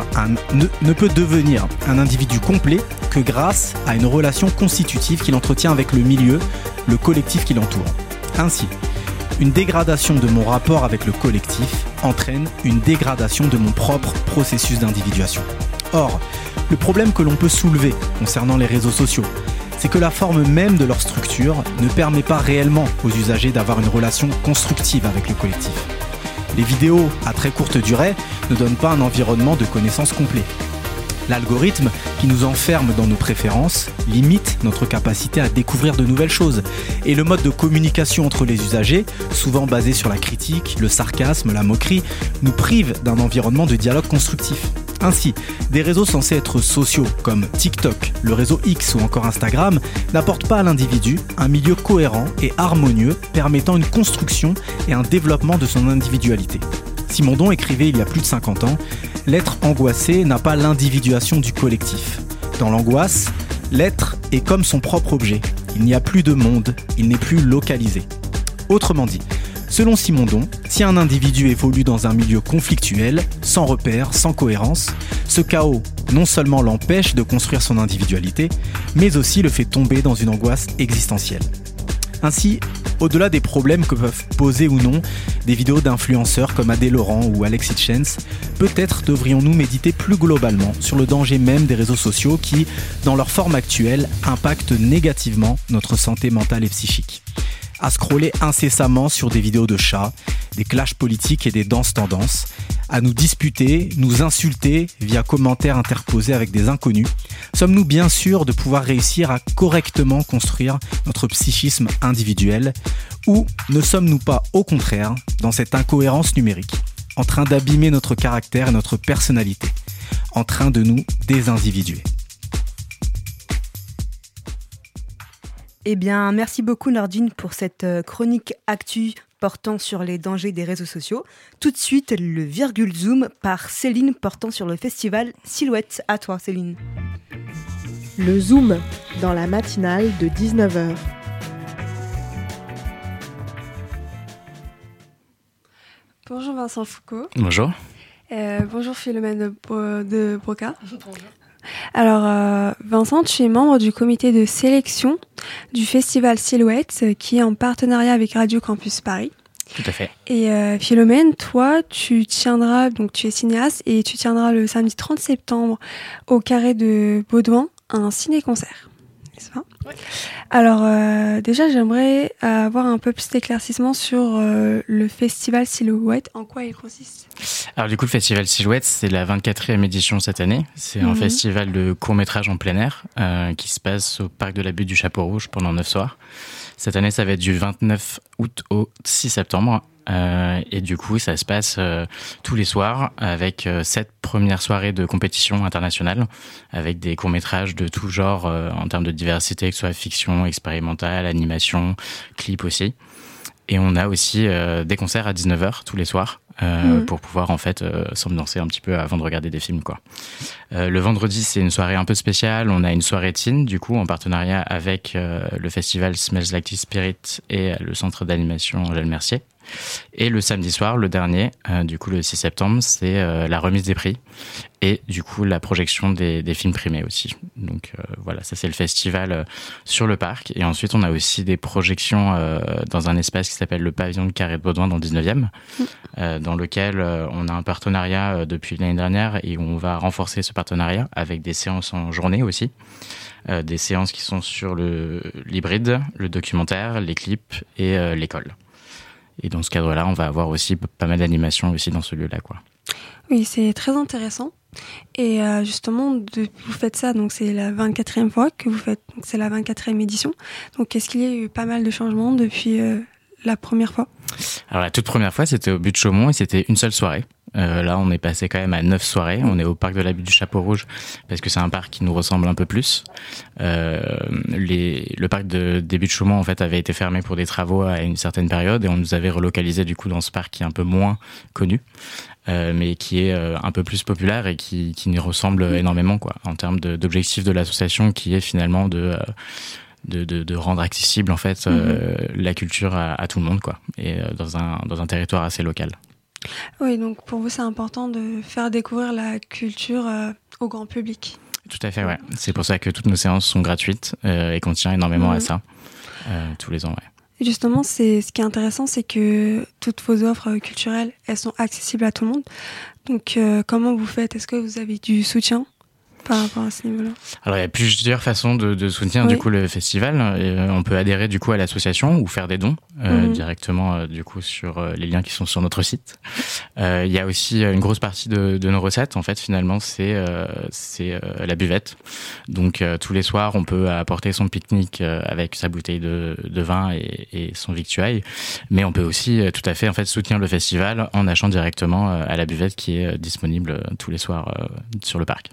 un individu complet que grâce à une relation constitutive qu'il entretient avec le milieu, le collectif qui l'entoure. Ainsi, une dégradation de mon rapport avec le collectif entraîne une dégradation de mon propre processus d'individuation. Or, le problème que l'on peut soulever concernant les réseaux sociaux, c'est que la forme même de leur structure ne permet pas réellement aux usagers d'avoir une relation constructive avec le collectif. Les vidéos à très courte durée ne donnent pas un environnement de connaissance complet. L'algorithme qui nous enferme dans nos préférences limite notre capacité à découvrir de nouvelles choses. Et le mode de communication entre les usagers, souvent basé sur la critique, le sarcasme, la moquerie, nous prive d'un environnement de dialogue constructif. Ainsi, des réseaux censés être sociaux comme TikTok, le réseau X ou encore Instagram n'apportent pas à l'individu un milieu cohérent et harmonieux permettant une construction et un développement de son individualité. Simondon écrivait il y a plus de 50 ans « L'être angoissé n'a pas l'individuation du collectif. Dans l'angoisse, l'être est comme son propre objet. Il n'y a plus de monde, il n'est plus localisé. » Autrement dit, selon Simondon, si un individu évolue dans un milieu conflictuel, sans repères, sans cohérence, ce chaos non seulement l'empêche de construire son individualité, mais aussi le fait tomber dans une angoisse existentielle. Ainsi, au-delà des problèmes que peuvent poser ou non des vidéos d'influenceurs comme Adé Laurent ou Alex Hitchens, peut-être devrions-nous méditer plus globalement sur le danger même des réseaux sociaux qui, dans leur forme actuelle, impactent négativement notre santé mentale et psychique. À scroller incessamment sur des vidéos de chats, des clashs politiques et des danses tendances, à nous disputer, nous insulter via commentaires interposés avec des inconnus, sommes-nous bien sûrs de pouvoir réussir à correctement construire notre psychisme individuel, ou ne sommes-nous pas au contraire dans cette incohérence numérique, en train d'abîmer notre caractère et notre personnalité, en train de nous désindividuer? Eh bien, merci beaucoup Nordine pour cette chronique actu portant sur les dangers des réseaux sociaux. Tout de suite, le virgule zoom par Céline portant sur le festival Silhouette. À toi Céline. Le zoom dans la matinale de 19h. Bonjour Vincent Foucault. Bonjour. Bonjour Philomène de Broca. Bonjour. Alors Vincent, tu es membre du comité de sélection du festival Silhouette qui est en partenariat avec Radio Campus Paris. Tout à fait. Et Philomène, toi, tu es cinéaste et tu tiendras le samedi 30 septembre au Carré de Baudouin un ciné-concert. N'est-ce pas ? Ouais. Alors déjà, j'aimerais avoir un peu plus d'éclaircissement sur le festival Silhouette. En quoi il consiste ? Alors du coup, le festival Silhouette, c'est la 24e édition cette année. C'est un festival de court-métrage en plein air qui se passe au parc de la Butte du Chapeau Rouge pendant 9 soirs. Cette année, ça va être du 29 août au 6 septembre. Et du coup, ça se passe tous les soirs avec 7 premières soirées de compétition internationale avec des courts-métrages de tout genre en termes de diversité, que ce soit fiction, expérimentale, animation, clip aussi. Et on a aussi des concerts à 19h tous les soirs pour pouvoir en fait s'ambiancer un petit peu avant de regarder des films, quoi. Le vendredi, c'est une soirée un peu spéciale. On a une soirée teen, du coup, en partenariat avec le festival Smells Like Teen Spirit et le centre d'animation Angèle Mercier. Et le samedi soir, le dernier, du coup le 6 septembre, c'est la remise des prix et du coup la projection des films primés aussi. Donc voilà, ça c'est le festival sur le parc. Et ensuite on a aussi des projections dans un espace qui s'appelle le pavillon de Carré de Baudouin dans le 19e, dans lequel on a un partenariat depuis l'année dernière et on va renforcer ce partenariat avec des séances en journée aussi. Des séances qui sont sur l'hybride, le documentaire, les clips et l'école. Et dans ce cadre-là, on va avoir aussi pas mal d'animations aussi dans ce lieu-là, quoi. Oui, c'est très intéressant. Et justement, vous faites ça, donc c'est la 24e fois que vous faites, donc c'est la 24e édition. Donc est-ce qu'il y a eu pas mal de changements depuis la première fois ? Alors la toute première fois, c'était au But Chaumont et c'était une seule soirée. Là, on est passé quand même à 9 soirées. On est au parc de la Butte du Chapeau Rouge parce que c'est un parc qui nous ressemble un peu plus. Le parc des Buttes Chaumont en fait avait été fermé pour des travaux à une certaine période et on nous avait relocalisé du coup dans ce parc qui est un peu moins connu, mais qui est un peu plus populaire et qui nous ressemble énormément, quoi, en termes d'objectif de l'association qui est finalement de rendre accessible en fait la culture à tout le monde, quoi, et dans un territoire assez local. Oui, donc pour vous c'est important de faire découvrir la culture au grand public. Tout à fait, ouais. C'est pour ça que toutes nos séances sont gratuites et qu'on tient énormément à ça tous les ans, ouais. Et justement, ce qui est intéressant, c'est que toutes vos offres culturelles, elles sont accessibles à tout le monde. Donc comment vous faites ? Est-ce que vous avez du soutien par rapport à ce niveau-là ? Alors il y a plusieurs façons de soutenir du coup le festival. On peut adhérer du coup à l'association ou faire des dons directement du coup sur les liens qui sont sur notre site. Il y a aussi une grosse partie de nos recettes en fait finalement c'est la buvette. Donc tous les soirs on peut apporter son pique-nique avec sa bouteille de vin et son victuaille, mais on peut aussi tout à fait en fait soutenir le festival en achetant directement à la buvette qui est disponible tous les soirs sur le parc.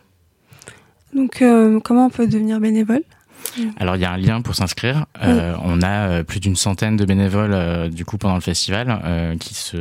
Donc, comment on peut devenir bénévole ? Alors, il y a un lien pour s'inscrire. On a plus d'une centaine de bénévoles du coup pendant le festival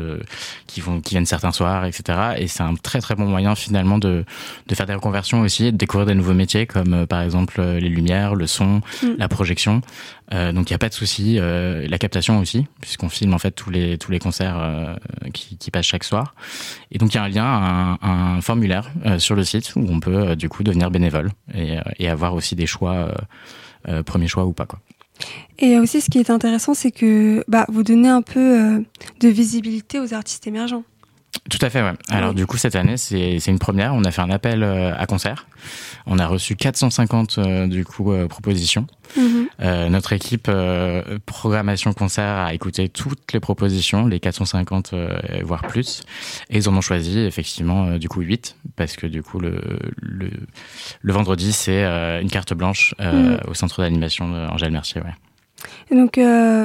qui viennent certains soirs, etc. Et c'est un très très bon moyen finalement de faire des reconversions aussi, et de découvrir des nouveaux métiers comme par exemple les lumières, le son, la projection. Donc il y a pas de souci, la captation aussi, puisqu'on filme en fait tous les concerts qui passent chaque soir. Et donc il y a un lien, un formulaire sur le site où on peut du coup devenir bénévole et avoir aussi des choix, premier choix ou pas, quoi. Et aussi ce qui est intéressant, c'est que vous donnez un peu de visibilité aux artistes émergents. Tout à fait, ouais. Alors du coup cette année c'est une première. On a fait un appel à concert. On a reçu 450 propositions. Notre équipe programmation concert a écouté toutes les propositions, les 450 voire plus, et ils en ont choisi effectivement 8 parce que du coup le vendredi c'est une carte blanche au centre d'animation Angèle Mercier, ouais. Et donc,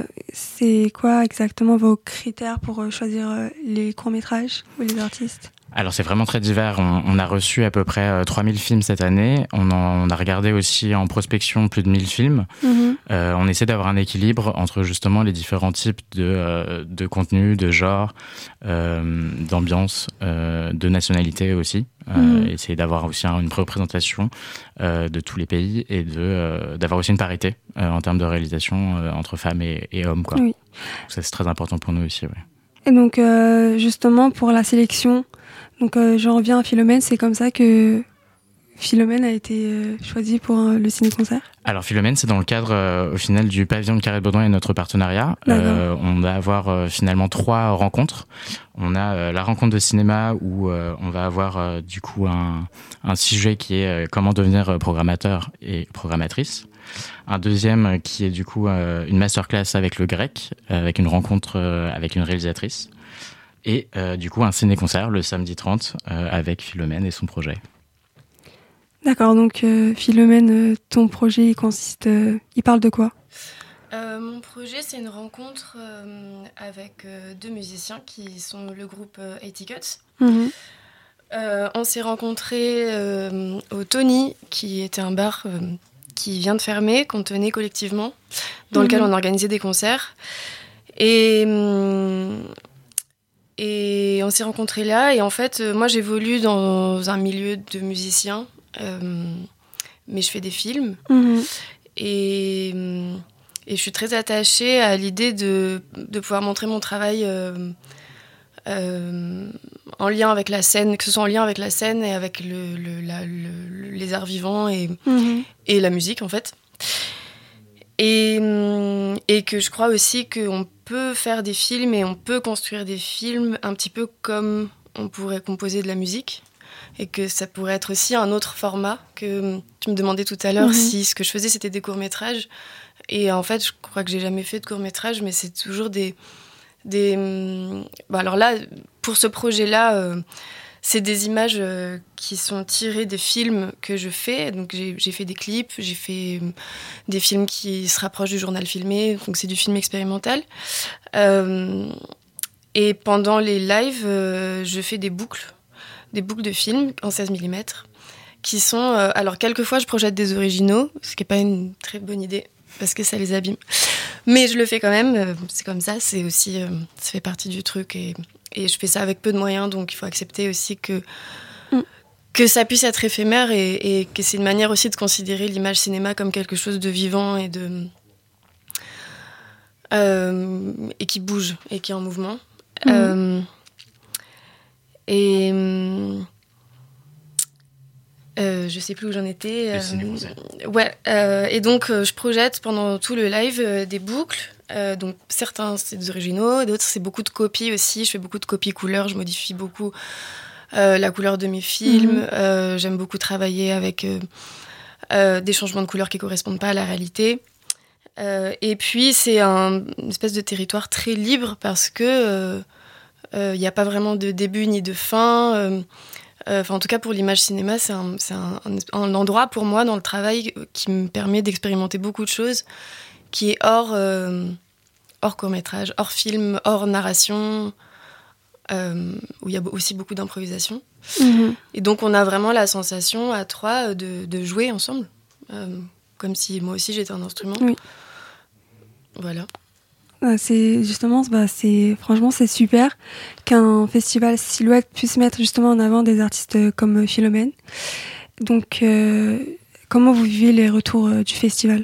c'est quoi exactement vos critères pour choisir les courts-métrages ou les artistes ? Alors c'est vraiment très divers. On a reçu à peu près 3000 films cette année. On a regardé aussi en prospection plus de 1000 films. On essaie d'avoir un équilibre entre justement les différents types de contenus, de genres, d'ambiance, de nationalité aussi. Essayer d'avoir aussi une représentation de tous les pays et d'avoir aussi une parité en termes de réalisation entre femmes et hommes, quoi. Oui. Ça c'est très important pour nous aussi, ouais. Et donc justement pour la sélection, donc j'en reviens à Philomène, c'est comme ça que Philomène a été choisi pour le ciné-concert? Alors Philomène, c'est dans le cadre au final du pavillon de Carré de Baudouin et notre partenariat. On va avoir finalement 3 rencontres. On a la rencontre de cinéma où on va avoir du coup un sujet qui est comment devenir programmateur et programmatrice. Un deuxième qui est du coup une masterclass avec le grec, avec une rencontre avec une réalisatrice. Et du coup un ciné-concert le samedi 30 avec Philomène et son projet. D'accord, donc Philomène, ton projet il parle de quoi? Mon projet, c'est une rencontre avec 2 musiciens qui sont le groupe 80 Cuts. On s'est rencontrés au Tony, qui était un bar qui vient de fermer, qu'on tenait collectivement, dans lequel on organisait des concerts. Et on s'est rencontrés là, et en fait, moi j'évolue dans un milieu de musiciens, mais je fais des films. Et je suis très attachée à l'idée de pouvoir montrer mon travail en lien avec la scène, que ce soit en lien avec la scène et avec les arts vivants et la musique en fait. Et que je crois aussi qu'on peut faire des films et on peut construire des films un petit peu comme on pourrait composer de la musique. Et que ça pourrait être aussi un autre format, que tu me demandais tout à l'heure si ce que je faisais c'était des courts-métrages. Et en fait, je crois que j'ai jamais fait de courts-métrages, mais c'est toujours alors là, pour ce projet-là, c'est des images qui sont tirées des films que je fais. Donc j'ai fait des clips, j'ai fait des films qui se rapprochent du journal filmé, donc c'est du film expérimental. Et pendant les lives, je fais des boucles de films en 16 mm qui sont... alors, quelquefois, je projette des originaux, ce qui n'est pas une très bonne idée, parce que ça les abîme. Mais je le fais quand même, c'est comme ça, c'est aussi... ça fait partie du truc, et je fais ça avec peu de moyens, donc il faut accepter aussi que ça puisse être éphémère, et que c'est une manière aussi de considérer l'image cinéma comme quelque chose de vivant et qui bouge, et qui est en mouvement. Et je sais plus où j'en étais. Et donc je projette pendant tout le live des boucles. Donc certains c'est des originaux, d'autres c'est beaucoup de copies aussi. Je fais beaucoup de copies couleurs, je modifie beaucoup la couleur de mes films. J'aime beaucoup travailler avec des changements de couleurs qui correspondent pas à la réalité. Et puis c'est une espèce de territoire très libre parce que il n'y a pas vraiment de début ni de fin. En tout cas, pour l'image cinéma, c'est un endroit pour moi dans le travail qui me permet d'expérimenter beaucoup de choses, qui est hors court-métrage, hors film, hors narration, où il y a aussi beaucoup d'improvisation. Et donc, on a vraiment la sensation à 3 de jouer ensemble, comme si moi aussi j'étais un instrument. Oui. Voilà. C'est justement, franchement, c'est super qu'un festival Silhouette puisse mettre justement en avant des artistes comme Philomène. Donc, comment vous vivez les retours du festival?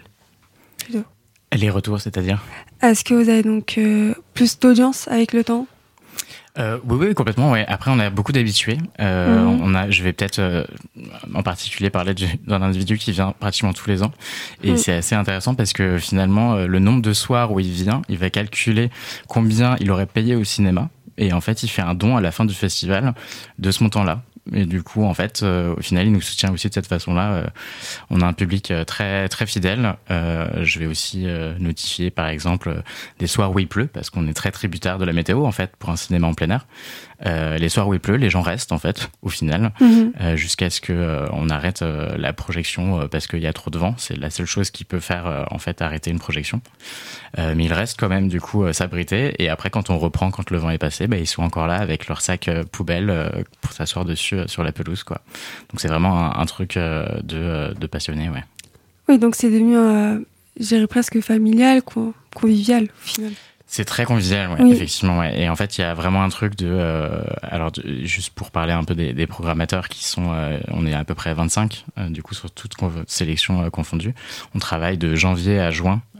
Les retours, c'est-à-dire? Est-ce que vous avez donc plus d'audience avec le temps? Oui, complètement. Ouais. Après, on a beaucoup d'habitués. Je vais peut-être en particulier parler d'un individu qui vient pratiquement tous les ans. Et c'est assez intéressant parce que finalement, le nombre de soirs où il vient, il va calculer combien il aurait payé au cinéma. Et en fait, il fait un don à la fin du festival de ce montant-là. Et du coup, en fait, au final, il nous soutient aussi de cette façon-là. On a un public très très fidèle. Je vais aussi notifier, par exemple, des soirs où il pleut, parce qu'on est très tributaire de la météo, en fait, pour un cinéma en plein air. Les soirs où il pleut, les gens restent, en fait, au final, jusqu'à ce que on arrête la projection parce qu'il y a trop de vent. C'est la seule chose qui peut faire, en fait, arrêter une projection. Mais ils restent quand même, du coup, s'abriter. Et après, quand on reprend, quand le vent est passé, ils sont encore là avec leur sac poubelle pour s'asseoir dessus sur la pelouse, quoi. Donc c'est vraiment un truc de passionné, ouais. Oui, donc c'est devenu, je dirais presque familial, convivial, au final. C'est très convivial, ouais, effectivement. Ouais. Et en fait, il y a vraiment un truc juste pour parler un peu des programmateurs qui sont, on est à peu près 25, du coup, sur toute sélection confondue. On travaille de janvier à juin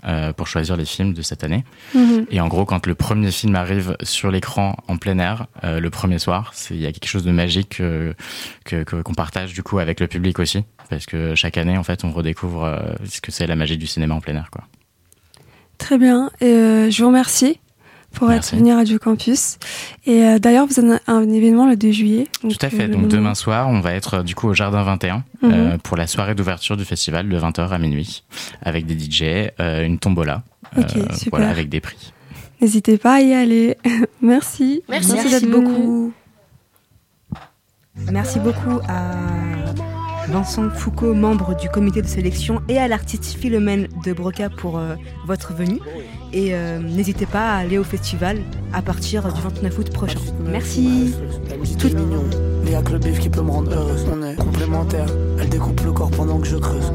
pour choisir les films de cette année. Mhm. Et en gros, quand le premier film arrive sur l'écran en plein air, le premier soir, il y a quelque chose de magique qu'on partage du coup avec le public aussi. Parce que chaque année, en fait, on redécouvre ce que c'est la magie du cinéma en plein air, quoi. Très bien. Et je vous remercie pour être venu à Radio Campus. Et d'ailleurs, vous avez un événement le 2 juillet. Donc, tout à fait. Donc demain soir, on va être du coup au Jardin 21 pour la soirée d'ouverture du festival de 20h à minuit avec des DJ, une tombola, super. Voilà, avec des prix. N'hésitez pas à y aller. Merci. Merci d'être beaucoup. Merci beaucoup à Vincent Foucault, membre du comité de sélection, et à l'artiste Philomène de Broca pour votre venue. Et n'hésitez pas à aller au festival à partir du 29 août prochain. Merci. Tout mignon, mais y'a que le bif qui peut me rendre heureuse. On est complémentaires, elle découpe le corps pendant que je creuse.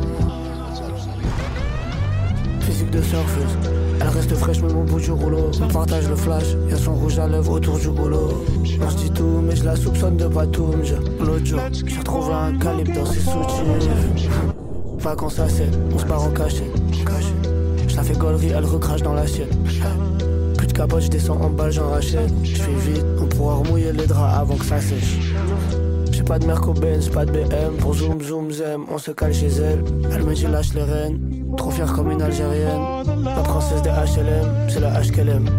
Physique de surfeuse, elle reste fraîche même au bout du rouleau. On partage le flash, y'a son rouge à lèvres autour du boulot. On se dit tout, mais je la soupçonne de pas tout. L'autre jour, j'ai retrouvé un calibre dans ses soutifs. Vacances à 7, on se barre en cachet. Je la fais gaulerie, elle recrache dans l'assiette. Plus de capote, je descends en balle, j'en rachète. Je fais vite, on pourra remouiller les draps avant que ça sèche. J'ai pas de Merco-Benz, pas de BM. Pour zoom, zem, on se cale chez elle. Elle me dit lâche les rênes. Trop fière comme une Algérienne. La princesse des HLM, c'est la H qu'elle aime.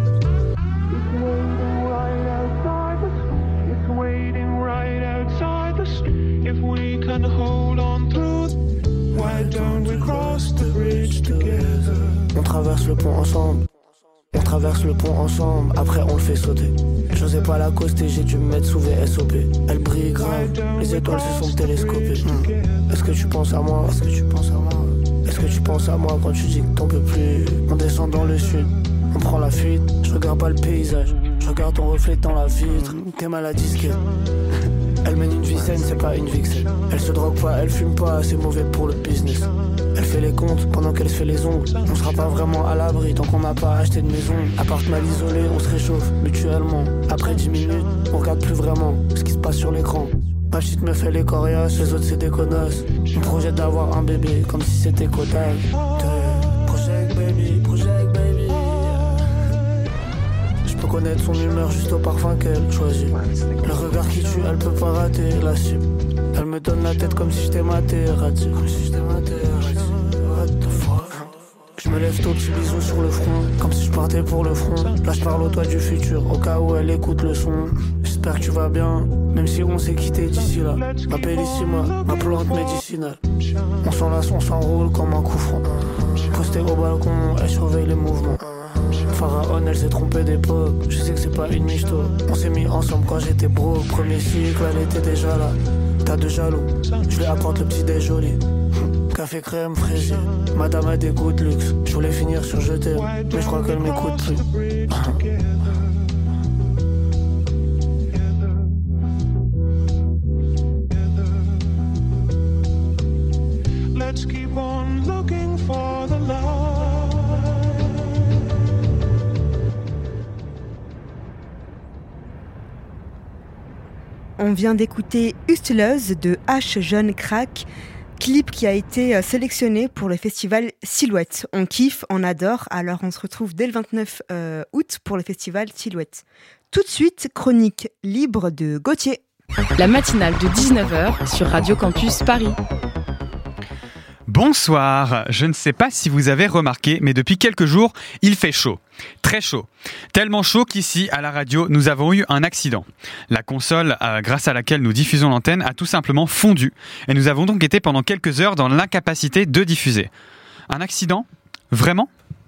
On traverse le pont ensemble. On traverse le pont ensemble, après on le fait sauter. J'osais pas l'accoster, j'ai dû me mettre sous VSOP. Elle brille grave, les étoiles se sont télescopées. Est-ce que tu penses à moi? Est-ce que tu penses à moi? Est-ce que tu penses à moi quand tu dis que t'en peux plus? On descend dans le sud, on prend la fuite. Je regarde pas le paysage, je regarde ton reflet dans la vitre. T'es mal à disquette. Elle mène une vie saine, c'est pas une vixen. Elle se drogue pas, elle fume pas, c'est mauvais pour le business. Elle fait les comptes pendant qu'elle se fait les ongles. On sera pas vraiment à l'abri tant qu'on n'a pas acheté de maison. Appart mal isolé, on se réchauffe mutuellement. Après 10 minutes, on regarde plus vraiment ce qui se passe sur l'écran. Ma petite me fait les coriaces, les autres c'est des connasses. On projette d'avoir un bébé comme si c'était Kodak. Project baby, project baby. Je peux connaître son humeur juste au parfum qu'elle choisit. Le regard qui tue, elle peut pas rater la cible. Elle me donne la tête comme si j'étais maté, raté. What the fuck? Je me lève tôt, petit bisou sur le front, comme si je partais pour le front. Là je parle au toit du futur, au cas où elle écoute le son. J'espère que tu vas bien, même si on s'est quitté d'ici là. Ma bellissima, ma plante médicinale. On s'enlace, on s'enroule comme un coup franc. Postée au balcon, elle surveille les mouvements. Pharaon, elle s'est trompée d'époque. Je sais que c'est pas une misto. On s'est mis ensemble quand j'étais broke. Premier cycle, elle était déjà là. T'as de jaloux, je lui apporte le petit déj joli. Café crème fraisier, madame a des goûts de luxe. Je voulais finir sur je t'aime, mais je crois qu'elle m'écoute plus. Let's keep on looking for the love. On vient d'écouter Hustleuse de H Jeune Crack, clip qui a été sélectionné pour le festival Silhouette. On kiffe, on adore, alors on se retrouve dès le 29 août pour le festival Silhouette. Tout de suite, chronique libre de Gauthier. La matinale de 19h sur Radio Campus Paris. Bonsoir, je ne sais pas si vous avez remarqué, mais depuis quelques jours, il fait chaud. Très chaud. Tellement chaud qu'ici, à la radio, nous avons eu un accident. La console, grâce à laquelle nous diffusons l'antenne, a tout simplement fondu. Et nous avons donc été pendant quelques heures dans l'incapacité de diffuser. Un accident ? Vraiment ?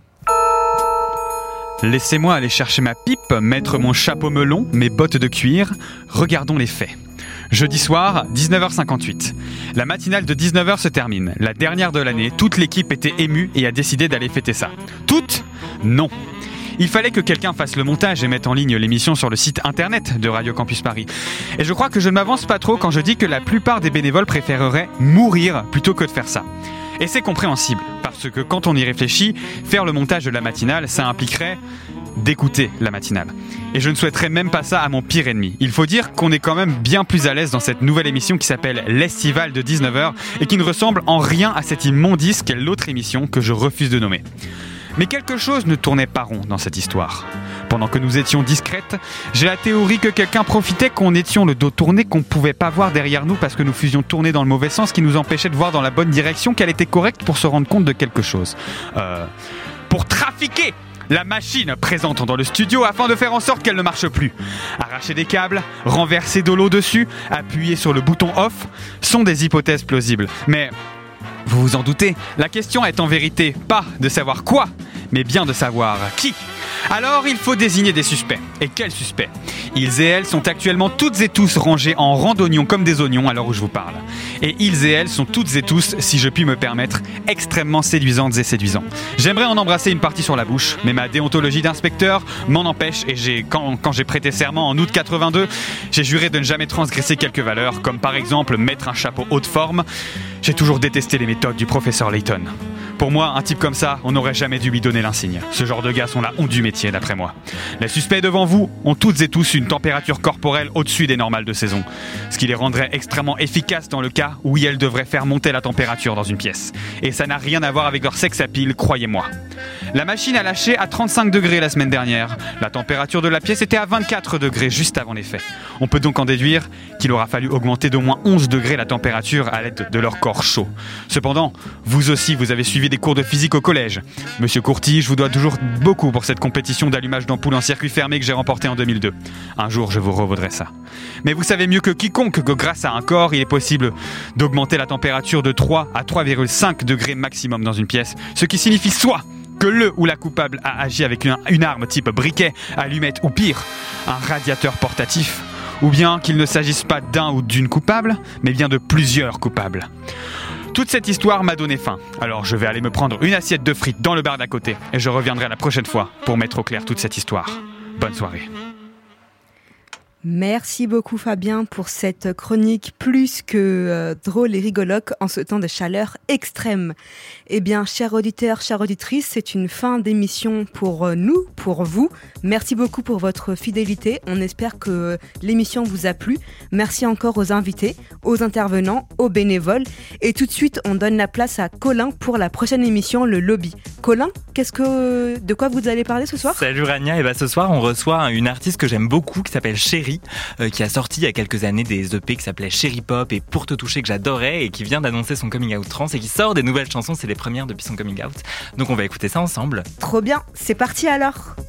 Laissez-moi aller chercher ma pipe, mettre mon chapeau melon, mes bottes de cuir. Regardons les faits. Jeudi soir, 19h58. La matinale de 19h se termine. La dernière de l'année, toute l'équipe était émue et a décidé d'aller fêter ça. Toute ? Non. Il fallait que quelqu'un fasse le montage et mette en ligne l'émission sur le site internet de Radio Campus Paris. Et je crois que je ne m'avance pas trop quand je dis que la plupart des bénévoles préféreraient mourir plutôt que de faire ça. Et c'est compréhensible, parce que quand on y réfléchit, faire le montage de la matinale, ça impliquerait d'écouter la matinale. Et je ne souhaiterais même pas ça à mon pire ennemi. Il faut dire qu'on est quand même bien plus à l'aise dans cette nouvelle émission qui s'appelle l'Estival de 19h et qui ne ressemble en rien à cette immondice qu'est l'autre émission que je refuse de nommer. Mais quelque chose ne tournait pas rond dans cette histoire. Pendant que nous étions discrètes, j'ai la théorie que quelqu'un profitait qu'on étions le dos tourné, qu'on ne pouvait pas voir derrière nous parce que nous faisions tourner dans le mauvais sens, qui nous empêchait de voir dans la bonne direction, qu'elle était correcte pour se rendre compte de quelque chose. Pour trafiquer la machine présente dans le studio afin de faire en sorte qu'elle ne marche plus. Arracher des câbles, renverser de l'eau dessus, appuyer sur le bouton off sont des hypothèses plausibles. Mais vous vous en doutez, la question est en vérité pas de savoir quoi, mais bien de savoir qui. Alors il faut désigner des suspects. Et quels suspects ? Ils et elles sont actuellement toutes et tous rangés en rang d'oignons comme des oignons à l'heure où je vous parle. Et ils et elles sont toutes et tous, si je puis me permettre, extrêmement séduisantes et séduisants. J'aimerais en embrasser une partie sur la bouche, mais ma déontologie d'inspecteur m'en empêche et quand j'ai prêté serment en août 82, j'ai juré de ne jamais transgresser quelques valeurs, comme par exemple mettre un chapeau haute forme. J'ai toujours détesté les méthodes du professeur Layton. Pour moi, un type comme ça, on n'aurait jamais dû lui donner l'insigne. Ce genre de gars sont la honte du métier, d'après moi. Les suspects devant vous ont toutes et tous une température corporelle au-dessus des normales de saison, ce qui les rendrait extrêmement efficaces dans le cas où elles devraient faire monter la température dans une pièce. Et ça n'a rien à voir avec leur sex appeal, croyez-moi. La machine a lâché à 35 degrés la semaine dernière. La température de la pièce était à 24 degrés juste avant les faits. On peut donc en déduire qu'il aura fallu augmenter d'au moins 11 degrés la température à l'aide de leur corps chaud. Cependant, vous aussi, vous avez suivi des cours de physique au collège. Monsieur Courty, je vous dois toujours beaucoup pour cette compétition d'allumage d'ampoules en circuit fermé que j'ai remportée en 2002. Un jour, je vous revaudrai ça. Mais vous savez mieux que quiconque que grâce à un corps, il est possible d'augmenter la température de 3 à 3,5 degrés maximum dans une pièce, ce qui signifie soit que le ou la coupable a agi avec une arme type briquet, allumette ou pire, un radiateur portatif, ou bien qu'il ne s'agisse pas d'un ou d'une coupable, mais bien de plusieurs coupables. Toute cette histoire m'a donné faim, alors je vais aller me prendre une assiette de frites dans le bar d'à côté et je reviendrai la prochaine fois pour mettre au clair toute cette histoire. Bonne soirée. Merci beaucoup Fabien pour cette chronique plus que drôle et rigoloque en ce temps de chaleur extrême. Eh bien, chers auditeurs, chères auditrices, c'est une fin d'émission pour nous, pour vous. Merci beaucoup pour votre fidélité. On espère que l'émission vous a plu. Merci encore aux invités, aux intervenants, aux bénévoles. Et tout de suite, on donne la place à Colin pour la prochaine émission, le Lobby. Colin, de quoi vous allez parler ce soir ? Salut Rania, et ce soir on reçoit une artiste que j'aime beaucoup qui s'appelle Chéri, qui a sorti il y a quelques années des EP qui s'appelaient Chéri Pop et Pour te toucher que j'adorais, et qui vient d'annoncer son coming out trans et qui sort des nouvelles chansons, c'est les premières depuis son coming out. Donc on va écouter ça ensemble. Trop bien, c'est parti alors.